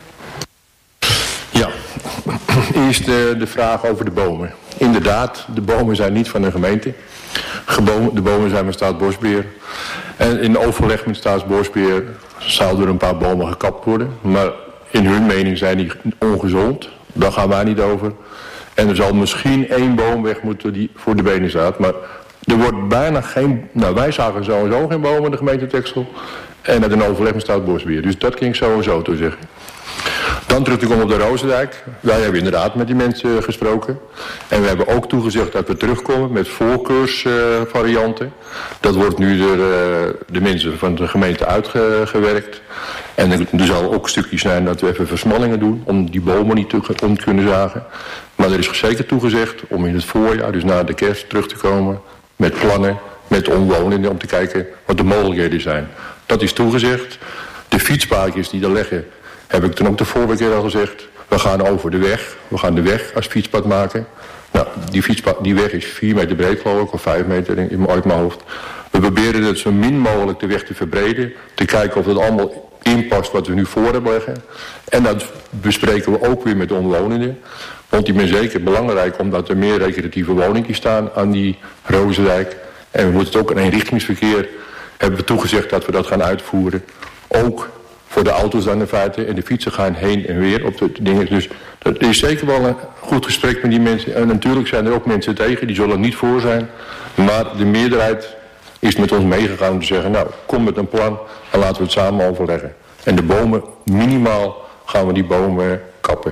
Ja, eerst de vraag over de bomen. Inderdaad, de bomen zijn niet van de gemeente. De bomen zijn van Staatsbosbeheer. En in overleg met Staatsbosbeheer zouden er een paar bomen gekapt worden. Maar in hun mening zijn die ongezond. Daar gaan wij niet over. En er zal misschien 1 boom weg moeten die voor de benen staat. Maar er wordt bijna geen... Nou, wij zagen sowieso geen bomen in de gemeente Texel. En dat in overleg met Staatsbosbeheer. Dus dat ging sowieso toe zeggen. Dan terug te komen op de Roosendijk. Wij hebben inderdaad met die mensen gesproken. En we hebben ook toegezegd dat we terugkomen met voorkeursvarianten. Dat wordt nu door de mensen van de gemeente uitgewerkt. En er zal ook stukjes zijn dat we even versmallingen doen om die bomen niet om te kunnen zagen. Maar er is zeker toegezegd om in het voorjaar, dus na de kerst, terug te komen met plannen, met omwonenden om te kijken wat de mogelijkheden zijn. Dat is toegezegd. De fietspaadjes die er liggen, heb ik toen ook de vorige keer al gezegd. We gaan over de weg. We gaan de weg als fietspad maken. Nou, die weg is 4 meter breed geloof ik, of 5 meter uit mijn hoofd. We proberen het zo min mogelijk de weg te verbreden. Te kijken of het allemaal inpast wat we nu voor hebben leggen. En dat bespreken we ook weer met de omwonenden. Want die is zeker belangrijk omdat er meer recreatieve woningen staan aan die Roosendijk. En we moeten het ook in eenrichtingsverkeer hebben we toegezegd dat we dat gaan uitvoeren. Ook voor de auto's dan in feite. En de fietsen gaan heen en weer op de dingen. Dus dat is zeker wel een goed gesprek met die mensen. En natuurlijk zijn er ook mensen tegen, die zullen er niet voor zijn. Maar de meerderheid is met ons meegegaan om te zeggen, nou, kom met een plan en laten we het samen overleggen. En de bomen, minimaal gaan we die bomen kappen.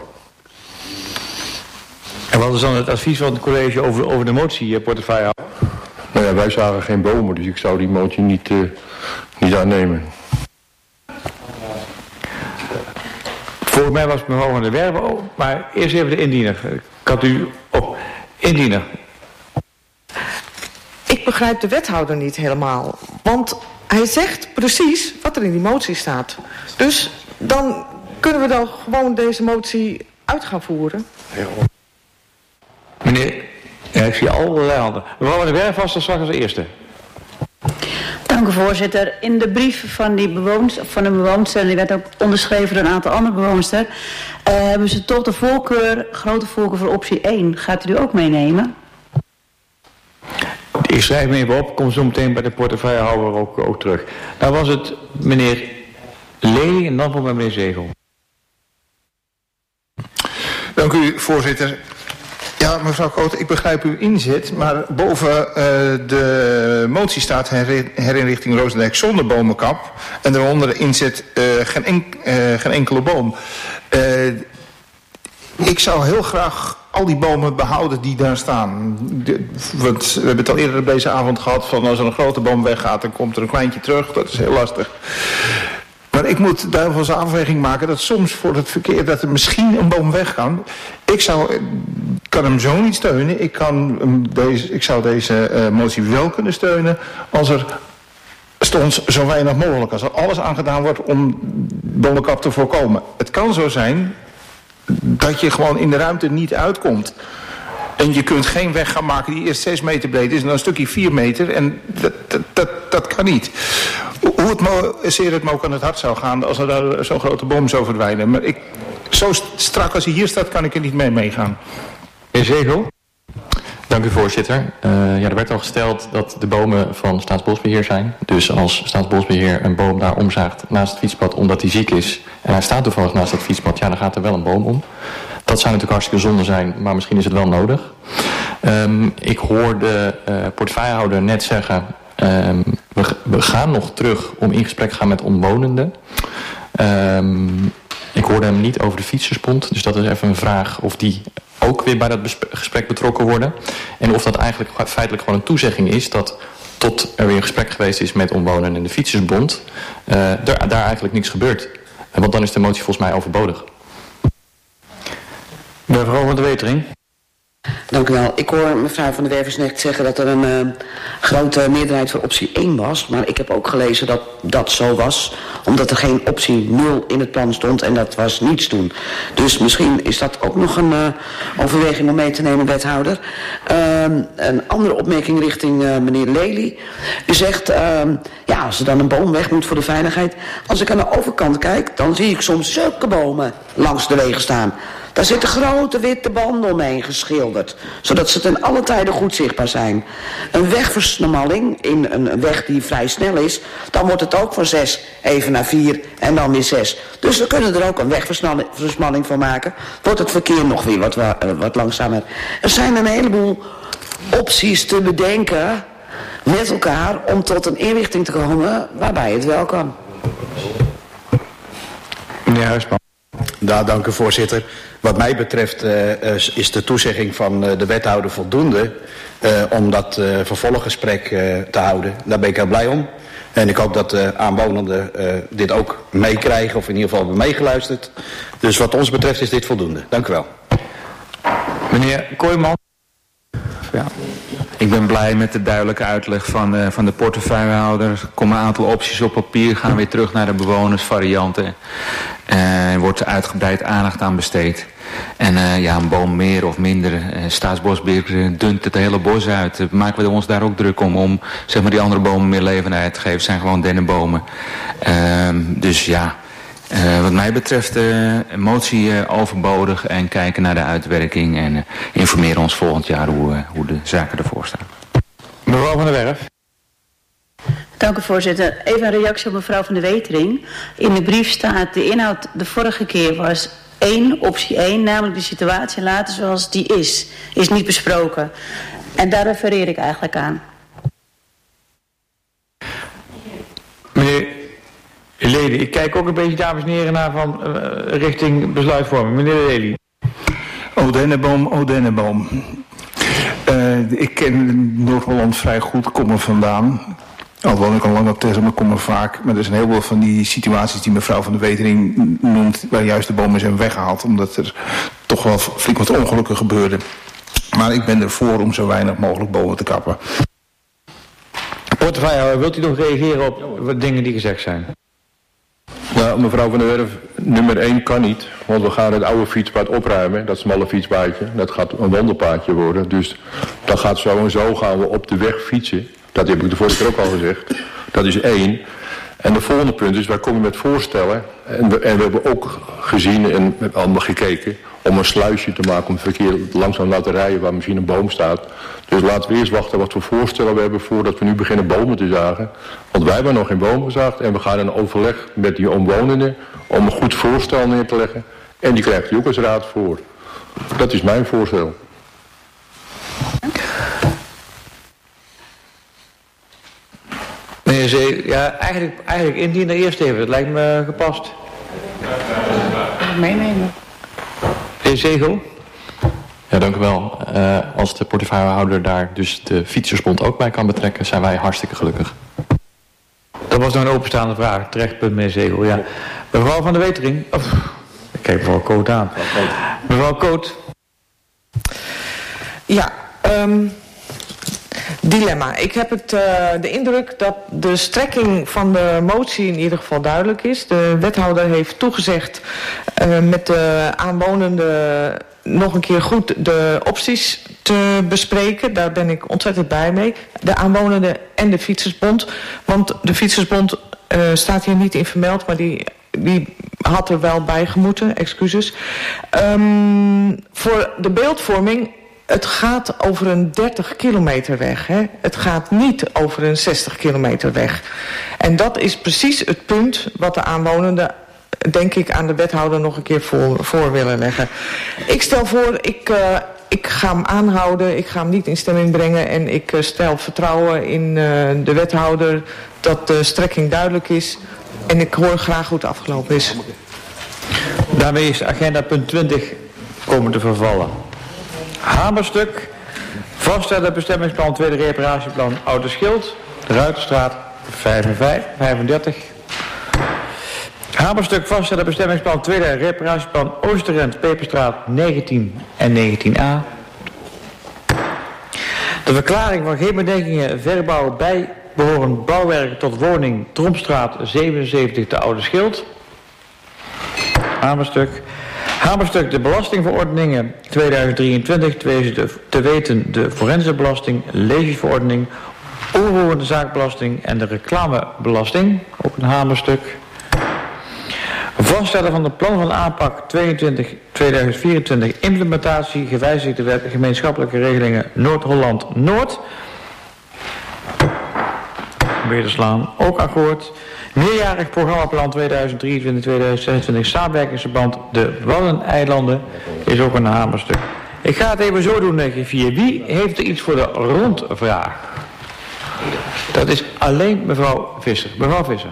En wat is dan het advies van het college over de motie, portefeuille? Nou ja, wij zagen geen bomen, dus ik zou die motie niet aannemen. Volgens mij was mevrouw van der Werven ook, maar eerst even de indiener. Ik had u op. Indiener. Ik begrijp de wethouder niet helemaal. Want hij zegt precies wat er in die motie staat. Dus dan kunnen we dan gewoon deze motie uit gaan voeren. Meneer, ja, ik zie allerlei handen. Mevrouw van der Werven was er straks als eerste. Dank u, voorzitter. In de brief van de bewoonster, die werd ook onderschreven door een aantal andere bewoonsters, hebben ze toch de grote voorkeur voor optie 1. Gaat u die ook meenemen? Ik schrijf me even op, kom zo meteen bij de portefeuillehouder ook terug. Nou was het meneer Lee en dan voor mij meneer Zegel. Dank u, voorzitter. Ja, mevrouw Koot, ik begrijp uw inzet, maar boven de motie staat herinrichting Roosendijk zonder bomenkap. En daaronder inzet geen enkele boom. Ik zou heel graag al die bomen behouden die daar staan. Want we hebben het al eerder op deze avond gehad van als er een grote boom weggaat, dan komt er een kleintje terug. Dat is heel lastig. Maar ik moet daar wel eens afweging maken dat soms voor het verkeer dat er misschien een boom weg kan. Ik kan hem zo niet steunen. Ik zou deze motie wel kunnen steunen als er stond zo weinig mogelijk. Als er alles aan gedaan wordt om bomenkap te voorkomen. Het kan zo zijn dat je gewoon in de ruimte niet uitkomt. En je kunt geen weg gaan maken die eerst 6 meter breed is en dan een stukje 4 meter. En dat kan niet. Hoe het me ook aan het hart zou gaan als er daar zo'n grote boom zou verdwijnen. Maar zo strak als hij hier staat kan ik er niet mee meegaan. Meneer Zegel? Dank u, voorzitter. Er werd al gesteld dat de bomen van Staatsbosbeheer zijn. Dus als Staatsbosbeheer een boom daar omzaagt naast het fietspad omdat hij ziek is en hij staat toevallig naast dat fietspad, dan gaat er wel een boom om. Dat zou natuurlijk hartstikke zonde zijn, maar misschien is het wel nodig. Ik hoor de portefeuillehouder net zeggen, we gaan nog terug om in gesprek te gaan met omwonenden. Ik hoorde hem niet over de fietsersbond, dus dat is even een vraag of die ook weer bij dat gesprek betrokken worden. En of dat eigenlijk feitelijk gewoon een toezegging is dat tot er weer een gesprek geweest is met omwonenden en de fietsersbond, daar eigenlijk niks gebeurt. Want dan is de motie volgens mij overbodig. Mevrouw van de Wetering. Dank u wel. Ik hoor mevrouw Van der Wervers net zeggen dat er een grote meerderheid voor optie 1 was. Maar ik heb ook gelezen dat dat zo was. Omdat er geen optie 0 in het plan stond en dat was niets doen. Dus misschien is dat ook nog een overweging om mee te nemen, wethouder. Een andere opmerking richting meneer Lely. U zegt, als er dan een boom weg moet voor de veiligheid. Als ik aan de overkant kijk, dan zie ik soms zulke bomen langs de wegen staan. Daar zitten grote witte banden omheen geschilderd, zodat ze ten alle tijden goed zichtbaar zijn. Een wegversmalling in een weg die vrij snel is, dan wordt het ook van 6 even naar 4 en dan weer 6. Dus we kunnen er ook een wegversmalling van maken. Wordt het verkeer nog weer wat langzamer. Er zijn een heleboel opties te bedenken met elkaar om tot een inrichting te komen waarbij het wel kan. Meneer Huisman. Ja, dank u, voorzitter. Wat mij betreft is de toezegging van de wethouder voldoende om dat vervolggesprek te houden. Daar ben ik heel blij om. En ik hoop dat de aanwonenden dit ook meekrijgen, of in ieder geval hebben meegeluisterd. Dus wat ons betreft is dit voldoende. Dank u wel. Meneer Kooijman. Ja. Ik ben blij met de duidelijke uitleg van de portefeuillehouder. Er komen een aantal opties op papier, gaan weer terug naar de bewonersvarianten. Er wordt uitgebreid aandacht aan besteed. En een boom meer of minder. Staatsbosbeheer dunt het hele bos uit. Maken we ons daar ook druk om zeg maar, die andere bomen meer levendigheid te geven. Het zijn gewoon dennenbomen. Wat mij betreft een motie overbodig en kijken naar de uitwerking en informeren ons volgend jaar hoe de zaken ervoor staan. Mevrouw van der Werf. Dank u, voorzitter. Even een reactie op mevrouw Van der Wetering. In de brief staat de inhoud de vorige keer was 1, optie 1, namelijk de situatie laten zoals die is niet besproken. En daar refereer ik eigenlijk aan. Meneer Lely, ik kijk ook een beetje, dames en heren, naar van richting besluitvorming. Meneer Lely. O Denneboom. Ik ken Noord-Holland vrij goed, kom er vandaan. Al woon ik al lang op Texel, maar kom er vaak. Maar er zijn heel veel van die situaties die mevrouw Van der Wetering noemt, waar juist de bomen zijn weggehaald, omdat er toch wel flink wat ongelukken gebeurden. Maar ik ben ervoor om zo weinig mogelijk bomen te kappen. Portefeuillehouder, wilt u nog reageren op wat dingen die gezegd zijn? Ja, mevrouw Van der Werf, nummer 1 kan niet, want we gaan het oude fietspad opruimen, dat smalle fietspaadje. Dat gaat een wandelpaadje worden, dus dat gaat zo en zo gaan we op de weg fietsen. Dat heb ik de vorige keer ook al gezegd. Dat is 1. En de volgende punt is, wij komen met voorstellen, en we hebben ook gezien en allemaal gekeken, om een sluisje te maken om het verkeer langzaam te laten rijden waar misschien een boom staat. Dus laten we eerst wachten wat voor voorstellen we hebben voordat we nu beginnen bomen te zagen. Want wij hebben nog geen bomen gezaagd en we gaan in overleg met die omwonenden om een goed voorstel neer te leggen. En die krijgt u ook als raad voor. Dat is mijn voorstel. Meneer Zee, ja, eigenlijk indien eerst even. Het lijkt me gepast. Meenemen. Heer Zegel. Ja, dank u wel. Als de portefeuillehouder daar dus de Fietsersbond ook bij kan betrekken, zijn wij hartstikke gelukkig. Dat was nog een openstaande vraag. Terecht punt, meneer Zegel. Ja. Mevrouw van der Wetering. Ik kijk mevrouw Koot aan. Mevrouw Koot. Ja, dilemma. Ik heb de indruk dat de strekking van de motie in ieder geval duidelijk is. De wethouder heeft toegezegd met de aanwonenden nog een keer goed de opties te bespreken. Daar ben ik ontzettend blij mee. De aanwonenden en de Fietsersbond. Want de Fietsersbond staat hier niet in vermeld, maar die had er wel bij gemoeten, excuses. Voor de beeldvorming, het gaat over een 30 kilometer weg. Hè? Het gaat niet over een 60 kilometer weg. En dat is precies het punt wat de aanwonenden, denk ik, aan de wethouder nog een keer voor willen leggen. Ik stel voor, ik ga hem aanhouden, ik ga hem niet in stemming brengen en ik stel vertrouwen in de wethouder dat de strekking duidelijk is. En ik hoor graag hoe het afgelopen is. Daarmee is agenda punt 20 komen te vervallen. Hamerstuk. Vaststellen bestemmingsplan tweede reparatieplan Oude Schild. Ruitenstraat 35. Hamerstuk vaststellen bestemmingsplan tweede reparatieplan Oosterend Peperstraat 19 en 19a. De verklaring van geen bedenkingen verbouw bij behorend bouwwerk tot woning Trompstraat 77 te Oude Schild. Hamerstuk de belastingverordeningen 2023, te weten de forensenbelasting, leesverordening, onroerende zaakbelasting en de reclamebelasting, ook een Hamerstuk. Vaststellen van de plan van aanpak 2024 implementatie gewijzigde wet gemeenschappelijke regelingen Noord-Holland-Noord. Wederslaan, ook akkoord. Meerjarig programmaplan 2023-2026 samenwerkingsverband de Waddeneilanden is ook een Hamerstuk. Ik ga het even zo doen, griffier. Wie heeft er iets voor de rondvraag? Dat is alleen mevrouw Visser. Mevrouw Visser.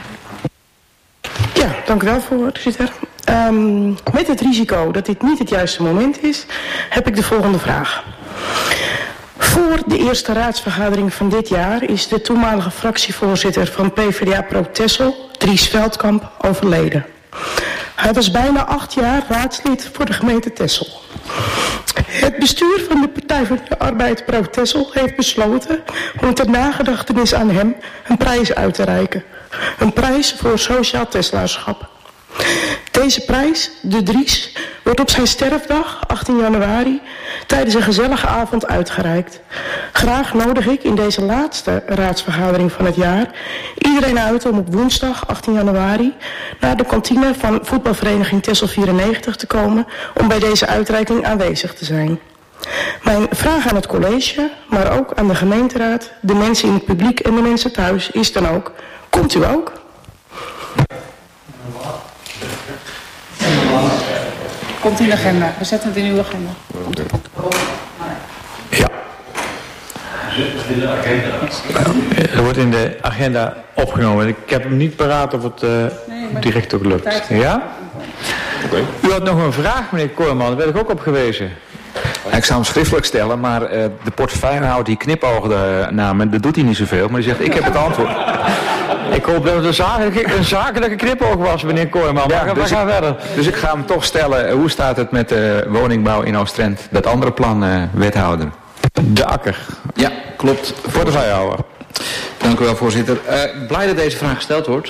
Ja, dank u wel, voorzitter. Met het risico dat dit niet het juiste moment is, heb ik de volgende vraag. Voor de eerste raadsvergadering van dit jaar is de toenmalige fractievoorzitter van PvdA Pro Texel, Dries Veldkamp, overleden. Hij was bijna 8 jaar raadslid voor de gemeente Texel. Het bestuur van de Partij van de Arbeid Pro Texel heeft besloten om ter nagedachtenis aan hem een prijs uit te reiken. Een prijs voor sociaal Teslaarschap. Deze prijs, de Dries, wordt op zijn sterfdag, 18 januari, tijdens een gezellige avond uitgereikt. Graag nodig ik in deze laatste raadsvergadering van het jaar iedereen uit om op woensdag, 18 januari, naar de kantine van voetbalvereniging Texel 94 te komen om bij deze uitreiking aanwezig te zijn. Mijn vraag aan het college, maar ook aan de gemeenteraad, de mensen in het publiek en de mensen thuis is dan ook, komt u ook? Komt in de agenda. We zetten het in uw agenda. Ja. Er wordt in de agenda opgenomen. Ik heb hem niet paraat of het direct ook lukt. Ja? Okay. U had nog een vraag, meneer Kooijman. Daar werd ik ook op gewezen. Ik zou hem schriftelijk stellen, maar de portefeuillehouder die knipoogde naar me, dat doet hij niet zoveel, maar die zegt, ik heb het antwoord. Ik hoop dat het een zakelijke knipoog was, meneer Kooijman. Ja, we gaan verder. Dus ik ga hem toch stellen, hoe staat het met de woningbouw in Oostrent? Dat andere plan, wethouder. De Akker. Ja, klopt. Portefeuillehouder. Dank u wel, voorzitter. Blij dat deze vraag gesteld wordt.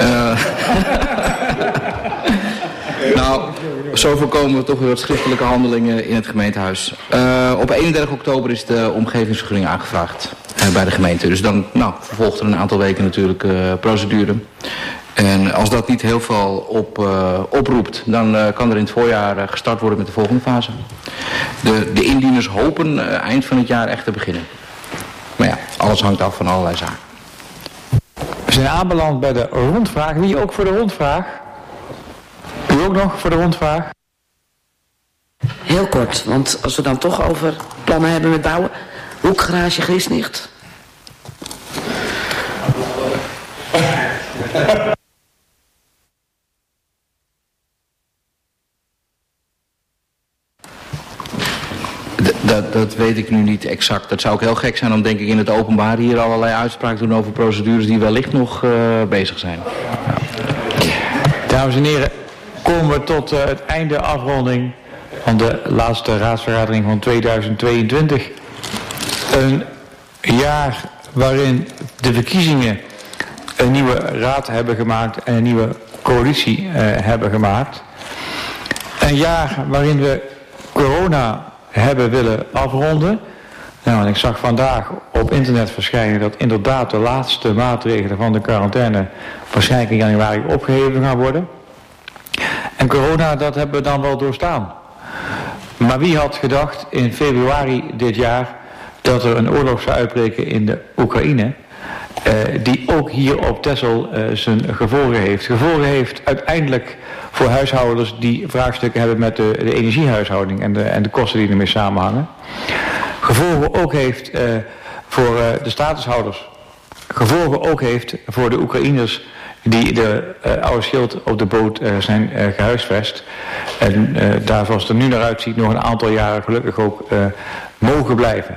Nou, zo voorkomen we toch weer wat schriftelijke handelingen in het gemeentehuis. Op 31 oktober is de omgevingsvergunning aangevraagd bij de gemeente. Dus dan vervolgt er een aantal weken natuurlijk procedure. En als dat niet heel veel oproept, dan kan er in het voorjaar gestart worden met de volgende fase. De indieners hopen eind van het jaar echt te beginnen. Maar ja, alles hangt af van allerlei zaken. We zijn aanbeland bij de rondvraag. Wie ook voor de rondvraag? U ook nog voor de rondvraag? Heel kort, want als we dan toch over plannen hebben met bouwen. Hoekgarage Griesnicht. Dat weet ik nu niet exact. Dat zou ook heel gek zijn om denk ik in het openbaar hier allerlei uitspraken te doen over procedures die wellicht nog bezig zijn. Dames en heren, komen we tot het einde afronding van de laatste raadsvergadering van 2022. Een jaar waarin de verkiezingen een nieuwe raad hebben gemaakt en een nieuwe coalitie hebben gemaakt. Een jaar waarin we corona hebben willen afronden. Nou, en ik zag vandaag op internet verschijnen dat inderdaad de laatste maatregelen van de quarantaine waarschijnlijk in januari opgeheven gaan worden. En corona, dat hebben we dan wel doorstaan. Maar wie had gedacht in februari dit jaar dat er een oorlog zou uitbreken in de Oekraïne, die ook hier op Texel zijn gevolgen heeft. Gevolgen heeft uiteindelijk voor huishoudens die vraagstukken hebben met de energiehuishouding en de kosten die ermee samenhangen. Gevolgen ook heeft voor de statushouders. Gevolgen ook heeft voor de Oekraïners die de oude schild op de boot zijn gehuisvest. En daar zoals het er nu naar uitziet nog een aantal jaren gelukkig ook mogen blijven.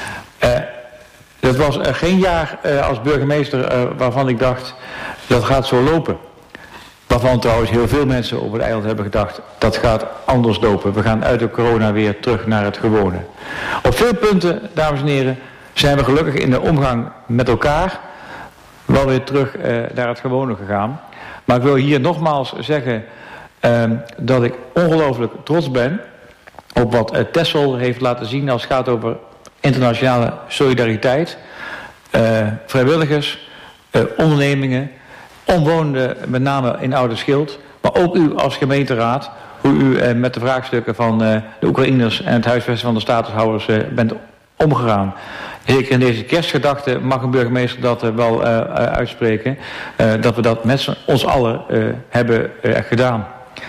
Dat was geen jaar als burgemeester waarvan ik dacht dat gaat zo lopen. Waarvan trouwens heel veel mensen op het eiland hebben gedacht dat gaat anders lopen. We gaan uit de corona weer terug naar het gewone. Op veel punten, dames en heren, zijn we gelukkig in de omgang met elkaar wel weer terug naar het gewone gegaan. Maar ik wil hier nogmaals zeggen dat ik ongelooflijk trots ben op wat Texel heeft laten zien als het gaat over internationale solidariteit, vrijwilligers, ondernemingen, omwonenden met name in Oude Schild, maar ook u als gemeenteraad, hoe u met de vraagstukken van de Oekraïners en het huisvesten van de statushouders bent omgegaan. Zeker in deze kerstgedachte mag een burgemeester dat wel uitspreken, dat we dat met ons allen hebben gedaan.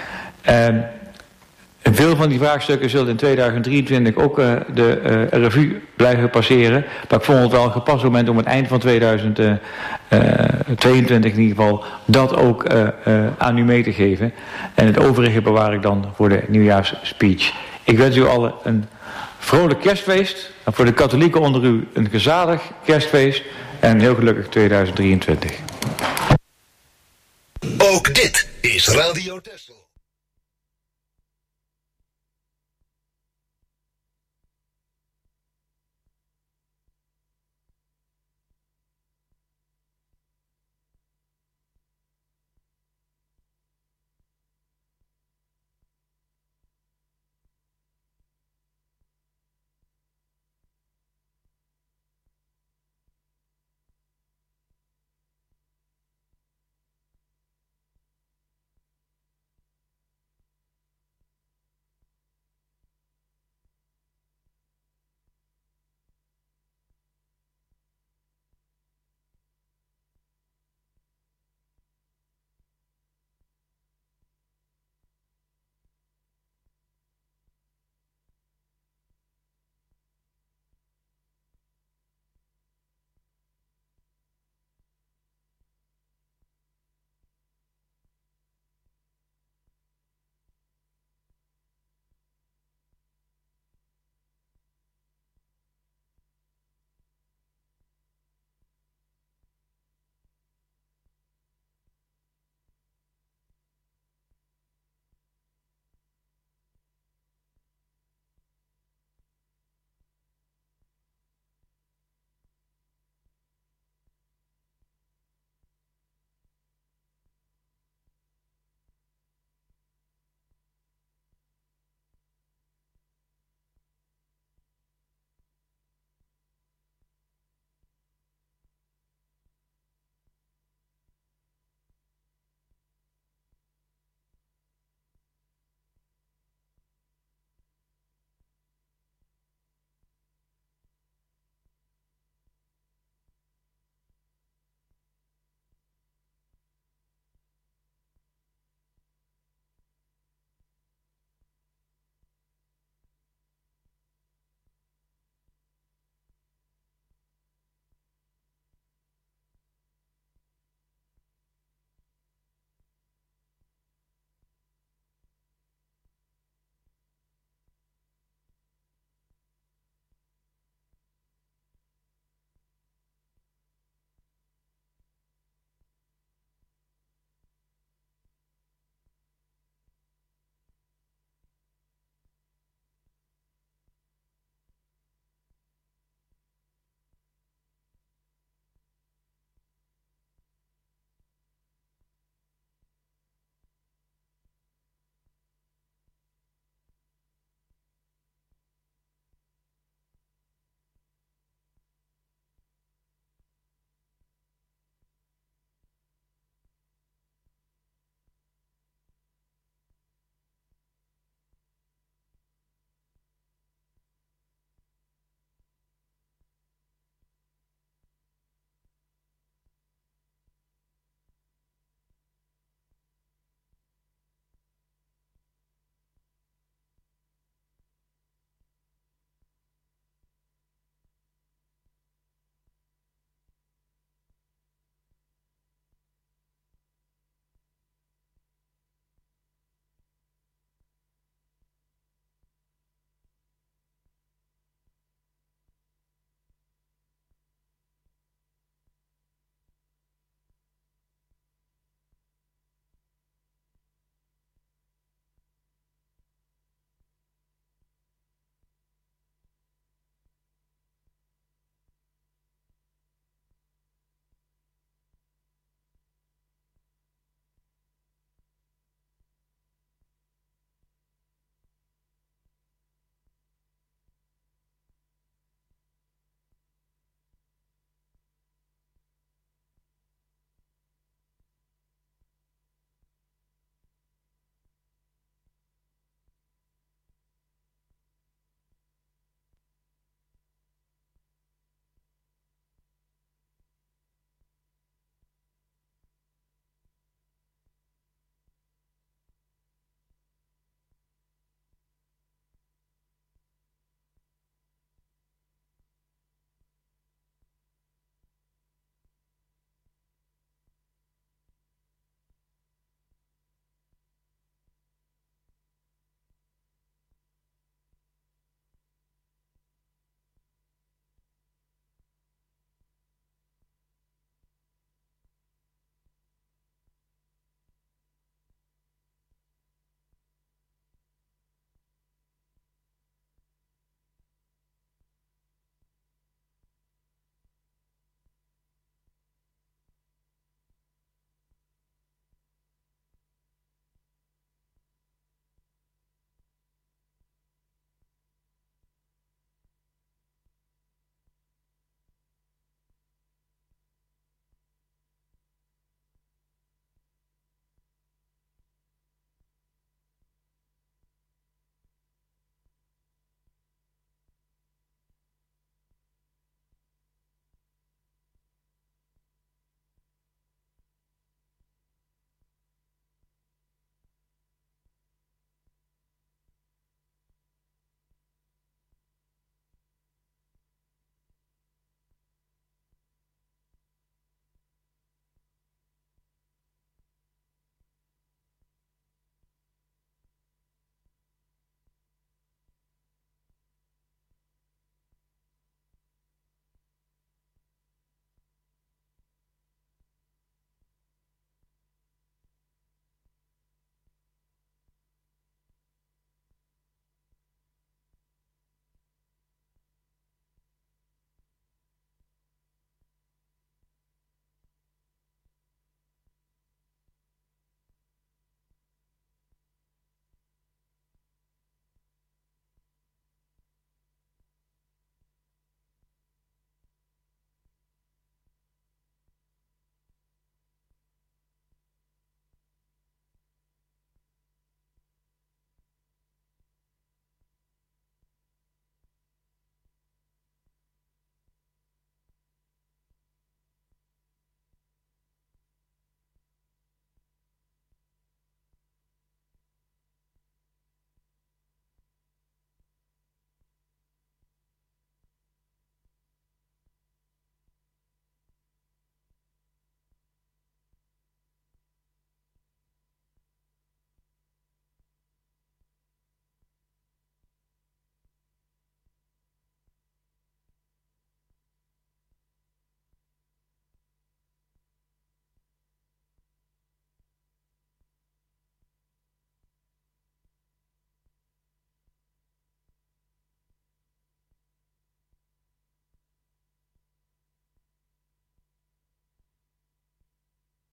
Veel van die vraagstukken zullen in 2023 ook de revue blijven passeren. Maar ik vond het wel een gepast moment om het eind van 2022 in ieder geval dat ook aan u mee te geven. En het overige bewaar ik dan voor de nieuwjaarsspeech. Ik wens u allen een vrolijk kerstfeest. En voor de katholieken onder u een gezellig kerstfeest. En een heel gelukkig 2023. Ook dit is Radio Texel.